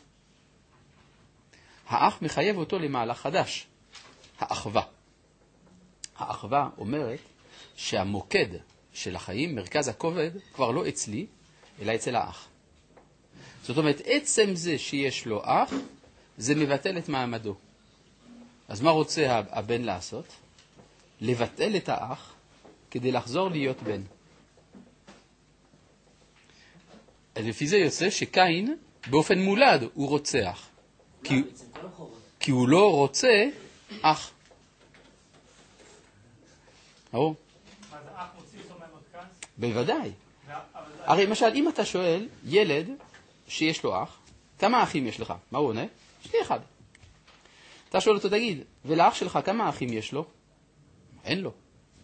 האח מחייב אותו למהלך חדש. האחווה. האחווה אומרת שהמוקד של החיים, מרכז הכובד, כבר לא אצלי, אלא אצל האח. זאת אומרת, עצם זה שיש לו אח, זה מבטל את מעמדו. אז מה רוצה הבן לעשות? לבטל את האח כדי לחזור להיות בן. אז לפי זה יוצא שקין, באופן מולד, הוא רוצח. כי, כי הוא לא רוצה אח. ברור? מה זה, אח מוציא אותו מהמרכז? בוודאי. הרי למשל, אם אתה שואל ילד שיש לו אח, כמה אחים יש לך? מה הוא עונה? יש לי אחד. אתה שואל אותו, תגיד, ולאח שלך כמה אחים יש לו? אין לו.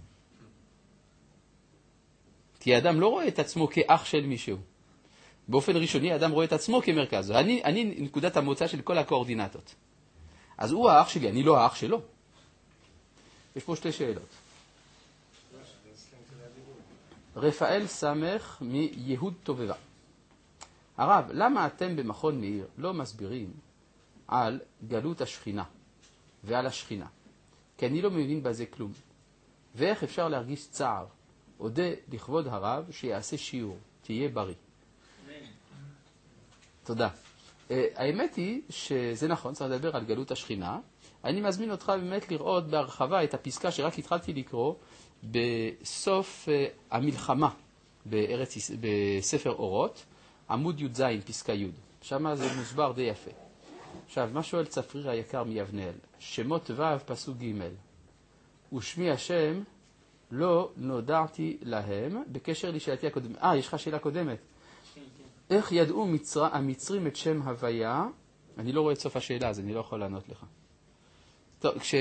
כי האדם לא רואה את עצמו כאח של מישהו. באופן ראשוני, האדם רואה את עצמו כמרכז. אני, אני נקודת המוצא של כל הקואורדינטות. אז הוא האח שלי, אני לא האח שלו. יש פה שתי שאלות. רפאל סמך מיהוד טובבה. הרב, למה אתם במכון מאיר לא מסבירים על גלות השכינה ועל השכינה? כי אני לא מבין בזה כלום. ואיך אפשר להרגיש צער? עודה לכבוד הרב שיעשה שיעור, תהיה בריא. תודה. Uh, האמת היא שזה נכון, צריך לדבר על גלות השכינה. אני מזמין אותך באמת לראות בהרחבה את הפסקה שרק התחלתי לקרוא בסוף uh, המלחמה בארץ, בספר אורות, עמוד י' ז', פסקה י'. שם זה מוסבר די יפה. עכשיו, מה שואל צפריר היקר מיבנאל? שמות ו' פסוק ג' ושמי השם לא נודעתי להם בקשר לשאלתי הקודמת. אה, יש לך שאלה קודמת. איך ידעו מצר... המצרים את שם הוויה? אני לא רואה את סוף השאלה, אז אני לא יכול לענות לך. טוב, כש...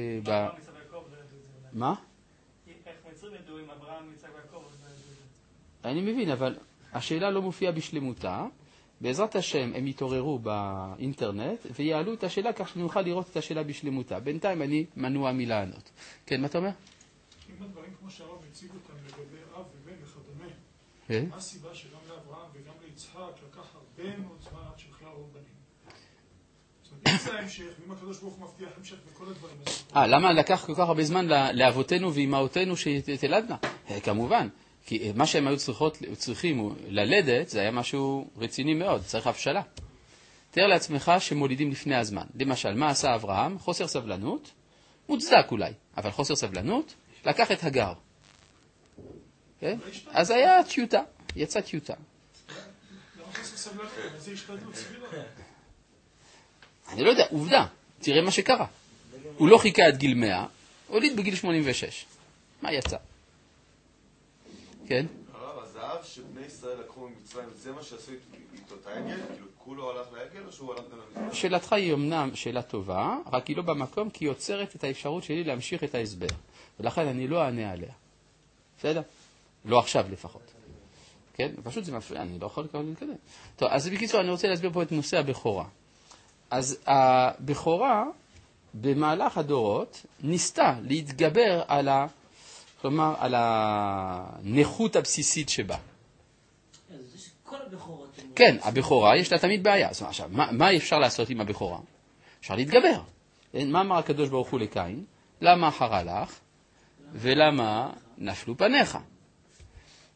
מה? איך מצרים ידעו עם אברהם, יצחק ויעקב? אני מבין, אבל השאלה לא מופיעה בשלמותה. בעזרת השם הם יתעוררו באינטרנט ויעלו את השאלה כך שנוכל לראות את השאלה בשלמותה. בינתיים אני מנוע מלענות. כן, מה אתה אומר? אם הדברים כמו שהרב הציג אותם לגבי אב ובן וכדומה, מה הסיבה שגם לאברהם וגם ליצחק לקח הרבה מאוד זמן עד שבכלל ראו בנים? זאת אומרת, אם זה ההמשך, ואם הקדוש ברוך הוא מבטיח המשך וכל הדברים האלה. אה, למה לקח כל כך הרבה זמן לאבותינו ואימהותינו שתלדנה? כמובן, כי מה שהם היו צריכות, צריכים ללדת, זה היה משהו רציני מאוד, צריך הבשלה. תאר לעצמך שמולידים לפני הזמן. למשל, מה עשה אברהם? חוסר סבלנות, מוצדק אולי, אבל חוסר סבלנות, לקח את הגר. כן? אז היה טיוטה, יצא טיוטה. אני לא יודע, עובדה, תראה מה שקרה. הוא לא חיכה עד גיל מאה, הוליד בגיל שמונים ושש. מה יצא? כן? הרב, הזהב שבני ישראל לקחו ממצרים, זה מה שעשו איתו את העגל? כאילו כולו הלך לעגל או שהוא הלך גם למצרים? שאלתך היא אמנם שאלה טובה, רק היא לא במקום כי היא יוצרת את האפשרות שלי להמשיך את ההסבר. ולכן אני לא אענה עליה. בסדר? לא עכשיו לפחות. כן? פשוט זה מפריע, אני לא יכול להתקדם. טוב, אז בקיצור אני רוצה להסביר פה את נושא הבכורה. אז הבכורה במהלך הדורות ניסתה להתגבר על ה... כלומר, על הנכות הבסיסית שבה. כן, הבכורה יש לה תמיד בעיה. עכשיו, מה, מה אפשר לעשות עם הבכורה? אפשר להתגבר. מה אמר הקדוש ברוך הוא לקין? למה אחרה לך? ולמה נפלו פניך?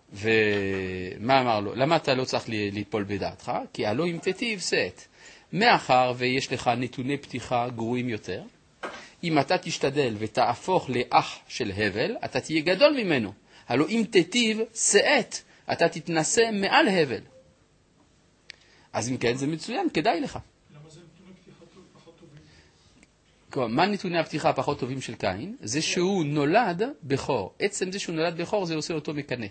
ומה אמר לו? למה אתה לא צריך ליפול בדעתך? כי הלא אם תיטיב שאת. מאחר ויש לך נתוני פתיחה גרועים יותר, אם אתה תשתדל ותהפוך לאח של הבל, אתה תהיה גדול ממנו. הלא אם תיטיב שאת, אתה תתנסה מעל הבל. אז אם כן זה מצוין, כדאי לך. למה זה נתוני פתיחה פחות טובים? כלומר, מה נתוני הפתיחה הפחות טובים של קין? זה שהוא נולד בכור. עצם זה שהוא נולד בכור זה עושה אותו מקנה.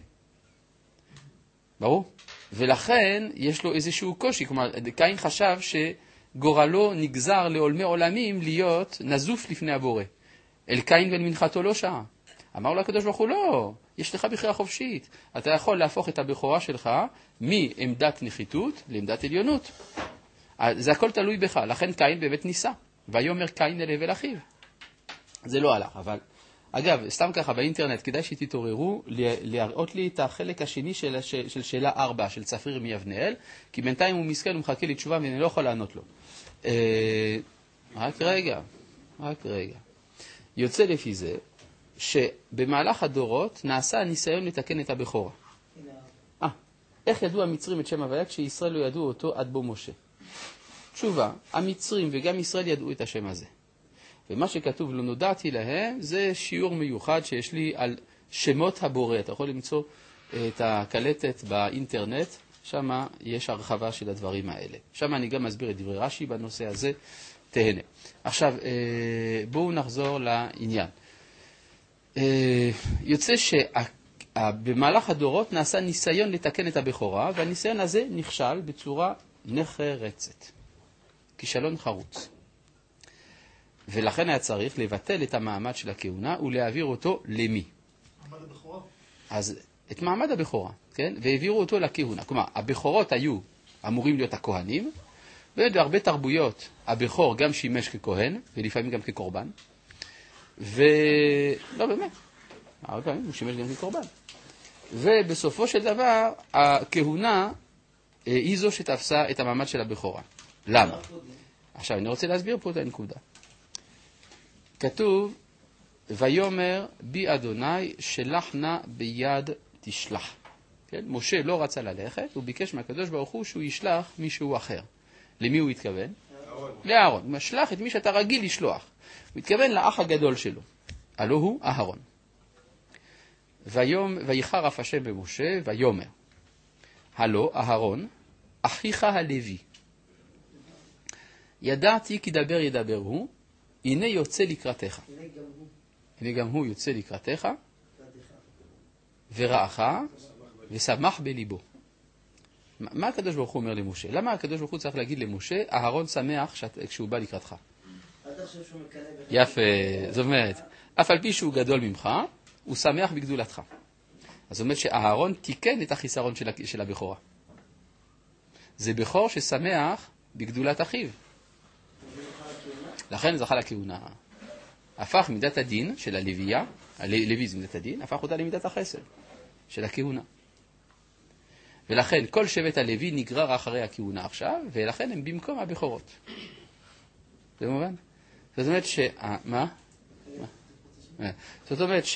ברור? ולכן יש לו איזשהו קושי. כלומר, קין חשב שגורלו נגזר לעולמי עולמים להיות נזוף לפני הבורא. אל קין ולמנחתו לא שעה. אמר לו הקדוש ברוך הוא, לא, יש לך בחירה חופשית. אתה יכול להפוך את הבכורה שלך מעמדת נחיתות לעמדת עליונות. זה הכל תלוי בך. לכן קין באמת ניסה. ויאמר קין אל הבל אחיו. זה לא הלך, אבל... אגב, סתם ככה באינטרנט, כדאי שתתעוררו להראות לי את החלק השני של, של שאלה ארבע, של צפריר מיבנאל, כי בינתיים הוא מסכן, הוא מחכה לי תשובה ואני לא יכול לענות לו. אה, רק רגע, רק רגע. יוצא לפי זה, שבמהלך הדורות נעשה הניסיון לתקן את הבכורה. אה, איך ידעו המצרים את שם הוויה כשישראל לא ידעו אותו עד בו משה? תשובה, המצרים וגם ישראל ידעו את השם הזה. ומה שכתוב לא נודעתי להם, זה שיעור מיוחד שיש לי על שמות הבורא. אתה יכול למצוא את הקלטת באינטרנט, שם יש הרחבה של הדברים האלה. שם אני גם מסביר את דברי רש"י בנושא הזה, תהנה. עכשיו, בואו נחזור לעניין. יוצא שבמהלך הדורות נעשה ניסיון לתקן את הבכורה, והניסיון הזה נכשל בצורה נחרצת. כישלון חרוץ. ולכן היה צריך לבטל את המעמד של הכהונה ולהעביר אותו למי? מעמד הבכורה. אז את מעמד הבכורה, כן? והעבירו אותו לכהונה. כלומר, הבכורות היו אמורים להיות הכהנים, ובהרבה תרבויות הבכור גם שימש ככהן, ולפעמים גם כקורבן. ולא באמת, הרבה פעמים הוא שימש גם כקורבן. ובסופו של דבר, הכהונה היא זו שתפסה את המעמד של הבכורה. למה? עכשיו, אני רוצה להסביר פה את הנקודה. כתוב, ויאמר בי אדוני שלח נא ביד תשלח. כן? משה לא רצה ללכת, הוא ביקש מהקדוש ברוך הוא שהוא ישלח מישהו אחר. למי הוא התכוון? לאהרון. לאהרון. הוא משלח את מי שאתה רגיל לשלוח. הוא התכוון לאח הגדול שלו. הלא הוא אהרון. ויום, ויחר אף השם במשה, ויאמר, הלא אהרון, אחיך הלוי. ידעתי כי דבר ידבר הוא, הנה יוצא לקראתך. הנה גם הוא יוצא לקראתך, ורעך, ושמח בליבו. מה הקדוש ברוך הוא אומר למשה? למה הקדוש ברוך הוא צריך להגיד למשה, אהרון שמח כשהוא בא לקראתך? יפה, זאת אומרת, אף על פי שהוא גדול ממך, הוא שמח בגדולתך. אז זאת אומרת שאהרון תיקן את החיסרון של הבכורה. זה בכור ששמח בגדולת אחיו. לכן זכה לכהונה. הפך מידת הדין של הלוויה, הלוי זה מידת הדין, הפך אותה למידת החסד של הכהונה. ולכן כל שבט הלוי נגרר אחרי הכהונה עכשיו, ולכן הם במקום הבכורות. זה מובן? זאת אומרת שה... מה? זאת אומרת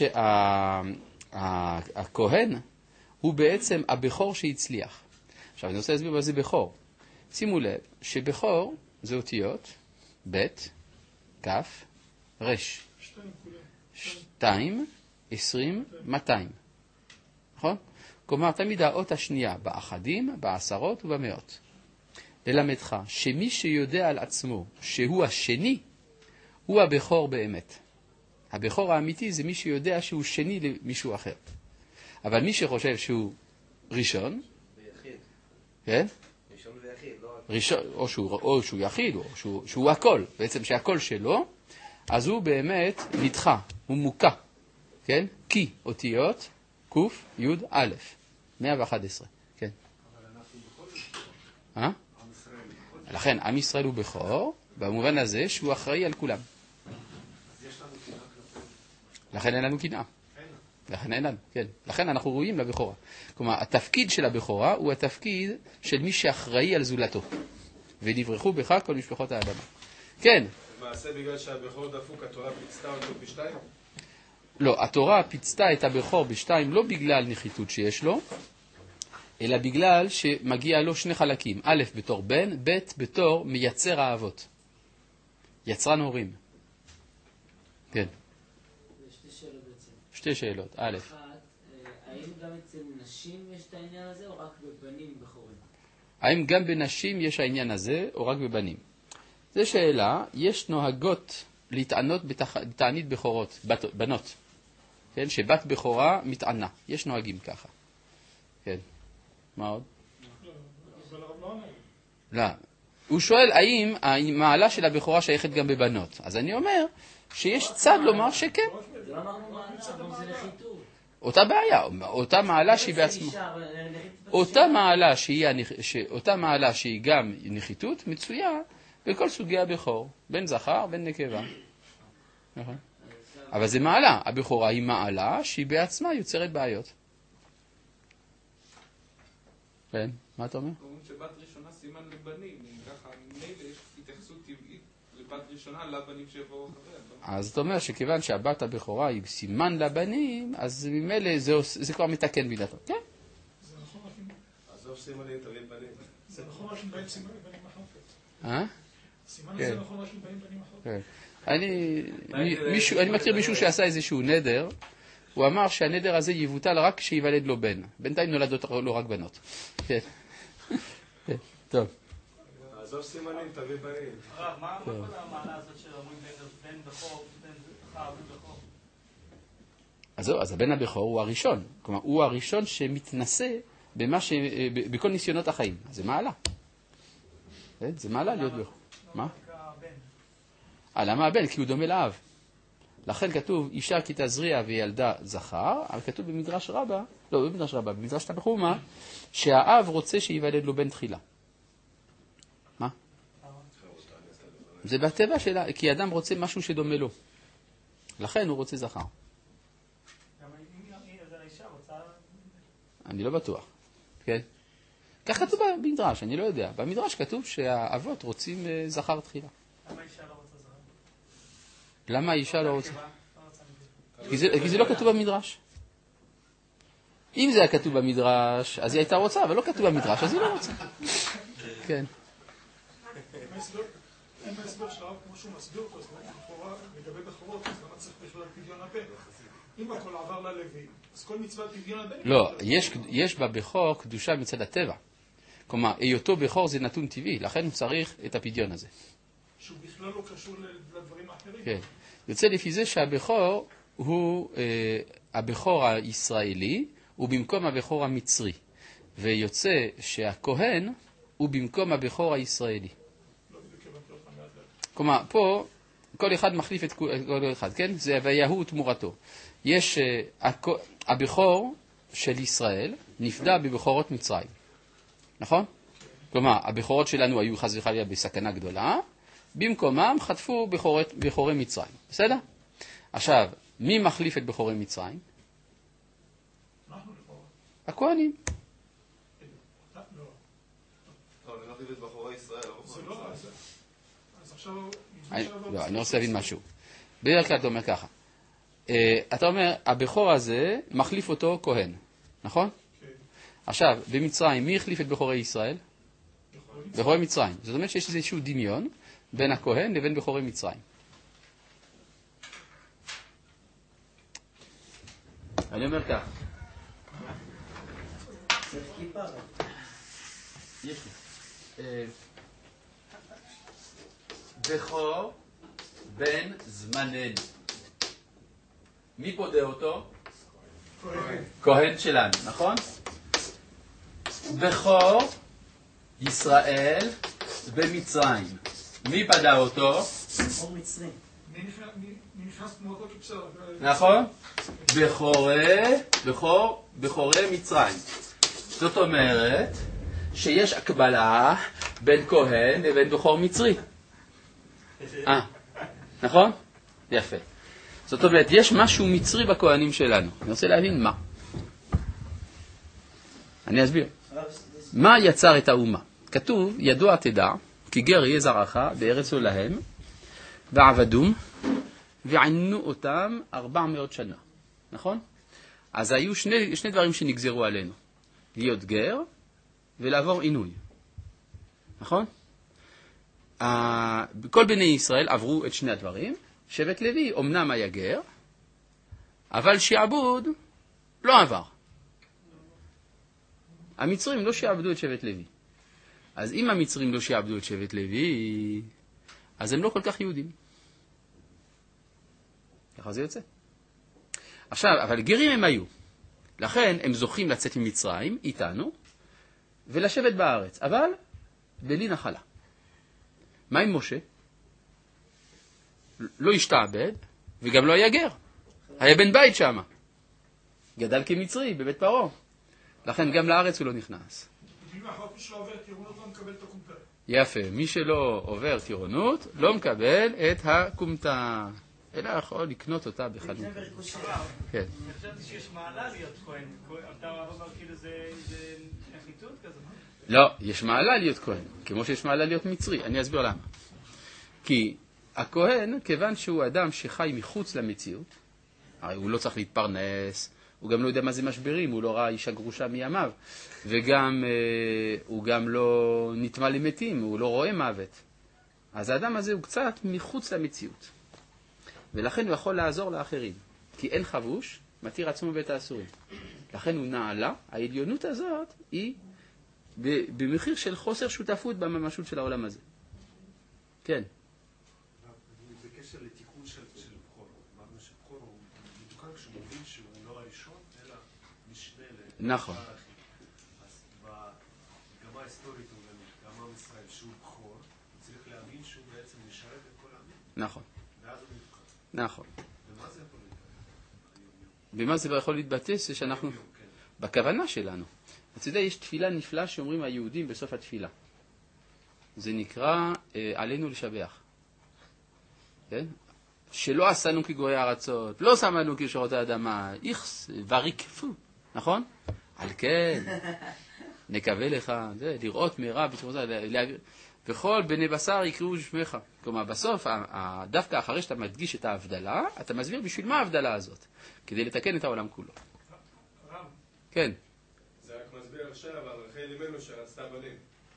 שהכהן הוא בעצם הבכור שהצליח. עכשיו אני רוצה להסביר מה זה בכור. שימו לב שבכור זה אותיות ב' כף רש. שתיים, עשרים, מאתיים. נכון? כלומר, תמיד האות השנייה באחדים, בעשרות ובמאות. ללמדך שמי שיודע על עצמו שהוא השני, הוא הבכור באמת. הבכור האמיתי זה מי שיודע שהוא שני למישהו אחר. אבל מי שחושב שהוא ראשון, ויחיד. כן? ראשון ויחיד, לא רק... ראשון, או שהוא, או שהוא יחיד, או שהוא, שהוא הכל, בעצם שהכל שלו, אז הוא באמת נדחה, הוא מוקע, כן? כי אותיות, קוף, יוד, א', מאה ואחת עשרה, כן. אבל אנחנו בכל זאת, אה? עם ישראל. לכן, עם ישראל הוא בכור, במובן הזה שהוא אחראי על כולם. אז יש לנו קנאה כלפי. לכן אין לנו קנאה. לכן אין לנו, כן. לכן אנחנו רואים לבכורה. כלומר, התפקיד של הבכורה הוא התפקיד של מי שאחראי על זולתו. ונברחו בך כל משפחות האדמה. כן. למעשה בגלל שהבכור דפוק, התורה פיצתה אותו בשתיים? לא, התורה פיצתה את הבכור בשתיים לא בגלל נחיתות שיש לו, אלא בגלל שמגיע לו שני חלקים. א', בתור בן, ב', בתור מייצר האבות. יצרן הורים. כן. שתי שאלות בעצם. שתי שאלות. א', אחת, האם גם אצל נשים יש את העניין הזה, או רק בבנים בכורים? האם גם בנשים יש העניין הזה, או רק בבנים? זו שאלה. יש נוהגות להתענות בתח... בתענית בכורות, בת... בנות. כן? שבת בכורה מתענה. יש נוהגים ככה. כן. מה עוד? לא. הוא שואל האם המעלה של הבכורה שייכת גם בבנות. אז אני אומר שיש צד לומר שכן. זה לא אמרנו מה, זה נחיתות. אותה בעיה, אותה מעלה שהיא בעצמו. אותה מעלה שהיא, אותה מעלה שהיא גם נחיתות מצויה בכל סוגי הבכור, בין זכר, בין נקבה. נכון? אבל זה מעלה. הבכורה היא מעלה שהיא בעצמה יוצרת בעיות. כן, מה אתה אומר? אומרים שבת ראשונה סימן לבנים, אם ככה ממילא יש התייחסות טבעית לבת ראשונה לבנים שיבואו אחריה. אז אתה אומר שכיוון שהבת הבכורה היא סימן לבנים, אז ממילא זה, זה כבר מתקן מידתו. כן? זה נכון רק אם... עזוב סימנים, תביא בנים. זה נכון רק אם באים סימנים בנים אחר כך. אה? סימן הזה נכון רק אם באים בנים אחר כך. כן. אני, מישהו, אני מכיר מישהו שעשה איזשהו נדר, הוא אמר שהנדר הזה יבוטל רק כשיוולד לו בן. בינתיים נולדות לו רק בנות. כן. טוב. עזוב סימנים, תביא בנים. הרב, מה כל המעלה הזאת של אומרים בן בכור, בן זכר, בן בכור? אז זהו, אז הבן הבכור הוא הראשון. כלומר, הוא הראשון שמתנסה במה ש... בכל ניסיונות החיים. אז זה מעלה. זה מעלה להיות בכור. מה? אה, למה הבן? כי הוא דומה לאב. לכן כתוב, אישה כי תזריע וילדה זכר, אבל כתוב במדרש רבה, לא, במדרש רבה, במדרש תנחומא, שהאב רוצה שיוולד לו בן תחילה. מה? זה בטבע שלה, כי אדם רוצה משהו שדומה לו. לכן הוא רוצה זכר. גם אם האישה רוצה... אני לא בטוח. כן? כך כתוב במדרש, אני לא יודע. במדרש כתוב שהאבות רוצים זכר תחילה. למה האישה לא רוצה זכר? למה האישה לא רוצה? כי זה, כי זה לא כתוב במדרש. אם זה היה כתוב במדרש, אז היא הייתה רוצה, אבל לא כתוב במדרש, אז היא לא רוצה. כן. אין בהסבר של הרב כמו שהוא מסביר אותו, אז לכאורה לגבי בכורות, אז למה צריך בכלל פדיון הבן? אם הכל עבר ללוי, אז כל מצוות פדיון הבן... לא, יש, יש בבכור קדושה מצד הטבע. כלומר, היותו בכור זה נתון טבעי, לכן הוא צריך את הפדיון הזה. שהוא בכלל לא קשור לדברים האחרים. כן. יוצא לפי זה שהבכור הוא אה, הבכור הישראלי, הוא במקום הבכור המצרי. ויוצא שהכהן הוא במקום הבכור הישראלי. כלומר, פה כל אחד מחליף את כל אחד, כן? זה ויהו תמורתו. יש, uh, הבכור של ישראל נפדה בבכורות מצרים. נכון? כלומר, הבכורות שלנו היו חס וחלילה בסכנה גדולה, במקומם חטפו בכורת, בכורי מצרים. בסדר? עכשיו, מי מחליף את בכורי מצרים? הכהנים. לא, אני רוצה להבין משהו. בדרך כלל אתה אומר ככה. אתה אומר, הבכור הזה מחליף אותו כהן, נכון? עכשיו, במצרים, מי החליף את בכורי ישראל? בכורי מצרים. זאת אומרת שיש איזשהו דמיון בין הכהן לבין בכורי מצרים. אני אומר כך. צריך כיפה. יש לי. בכור בן זמננו. מי פודה אותו? כהן. כהן שלנו, נכון? בכור ישראל במצרים. מי פדה אותו? בכור מצרי. מי נכנס תמורתו כבשר? נכון? בכורי, בכור, בכורי מצרים. זאת אומרת שיש הקבלה בין כהן לבין בכור מצרי. אה, נכון? יפה. זאת אומרת, יש משהו מצרי בכהנים שלנו. אני רוצה להבין מה. אני אסביר. מה יצר את האומה? כתוב, ידוע תדע, כי גר יהיה זרעך בארץ לא להם, ועבדום, וענו אותם ארבע מאות שנה. נכון? אז היו שני, שני דברים שנגזרו עלינו. להיות גר ולעבור עינוי. נכון? כל בני ישראל עברו את שני הדברים. שבט לוי אמנם היה גר, אבל שעבוד לא עבר. המצרים לא שעבדו את שבט לוי. אז אם המצרים לא שעבדו את שבט לוי, אז הם לא כל כך יהודים. ככה זה יוצא. עכשיו, אבל גרים הם היו. לכן הם זוכים לצאת ממצרים איתנו ולשבת בארץ, אבל בלי נחלה. מה עם משה? לא השתעבד וגם לא היה גר. היה בן בית שם. גדל כמצרי בבית פרעה. לכן גם לארץ הוא לא נכנס. יפה, מי שלא עובר טירונות לא מקבל את הקומתה. אלא יכול לקנות אותה בחנות. כן. אני חשבתי שיש מעלה להיות כהן. אתה אומר כאילו זה נחיתות כזאת? לא, יש מעלה להיות כהן, כמו שיש מעלה להיות מצרי. אני אסביר למה. כי הכהן, כיוון שהוא אדם שחי מחוץ למציאות, הרי הוא לא צריך להתפרנס, הוא גם לא יודע מה זה משברים, הוא לא ראה אישה גרושה מימיו, וגם אה, הוא גם לא נטמע למתים, הוא לא רואה מוות. אז האדם הזה הוא קצת מחוץ למציאות. ולכן הוא יכול לעזור לאחרים. כי אין חבוש, מתיר עצמו בית האסורים. לכן הוא נעלה. העליונות הזאת היא במחיר של חוסר שותפות בממשות של העולם הזה. כן. בקשר לתיקון של בחור, אמרנו שבחור הוא מתוקן כשהוא מבין שהוא לא הראשון, אלא משנה ל... נכון. אז בגמה ההיסטורית ובגמה ישראל שהוא בחור, הוא צריך להבין שהוא בעצם משרת את כל העמים. נכון. ואז הוא מתוקן. נכון. ומה זה יכול להתבטא? במה זה יכול להתבטא? זה שאנחנו... בכוונה שלנו. אתה יודע, יש תפילה נפלאה שאומרים היהודים בסוף התפילה. זה נקרא אה, עלינו לשבח. כן? שלא עשינו כגויי ארצות, לא שמנו כשורות האדמה, איכס וריקפו, נכון? על כן, נקווה לך, זה, לראות מרע בתמות, וכל בני בשר יקראו שמך. כלומר, בסוף, דווקא אחרי שאתה מדגיש את ההבדלה, אתה מסביר בשביל מה ההבדלה הזאת, כדי לתקן את העולם כולו. רב. כן. זה רק מסביר עכשיו על רחל אמנו שרצתה בנים.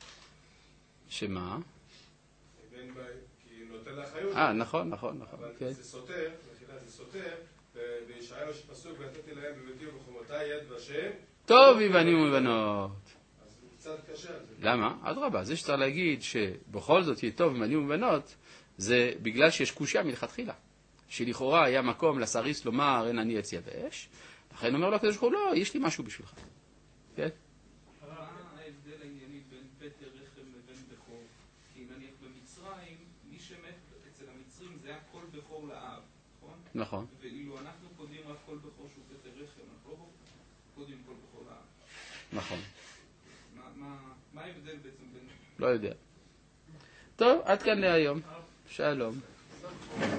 שמה? בן בית, כי היא נותן לה חיות. אה, נכון, נכון, נכון. אבל כן. זה סותר, מחילה זה סותר, בישעיהו יש פסוק, ונתתי להם בביתי ובחומותיי יד ושם. טוב מבנים ובנות. אז זה קצת קשה על זה. למה? אדרבה, זה שצריך להגיד שבכל זאת יהיה טוב מבנים ובנות, זה בגלל שיש קושיה מלכתחילה. שלכאורה היה מקום לסריס לומר, אין אני עץ יבש, לכן אומר לו הקדוש ברוך הוא, לא, יש לי משהו בשבילך. כן? מה ההבדל הענייני בין פטר רחם לבין בכור? כי נניח במצרים, מי שמת אצל המצרים זה היה כל בכור לאב, נכון? נכון. ואילו אנחנו קודים רק כל בכור שהוא פטר רחם, אנחנו לא קודים כל בכור לאב. נכון. מה- מה- מה ההבדל בעצם בין... לא יודע. טוב, עד כאן להיום. שלום.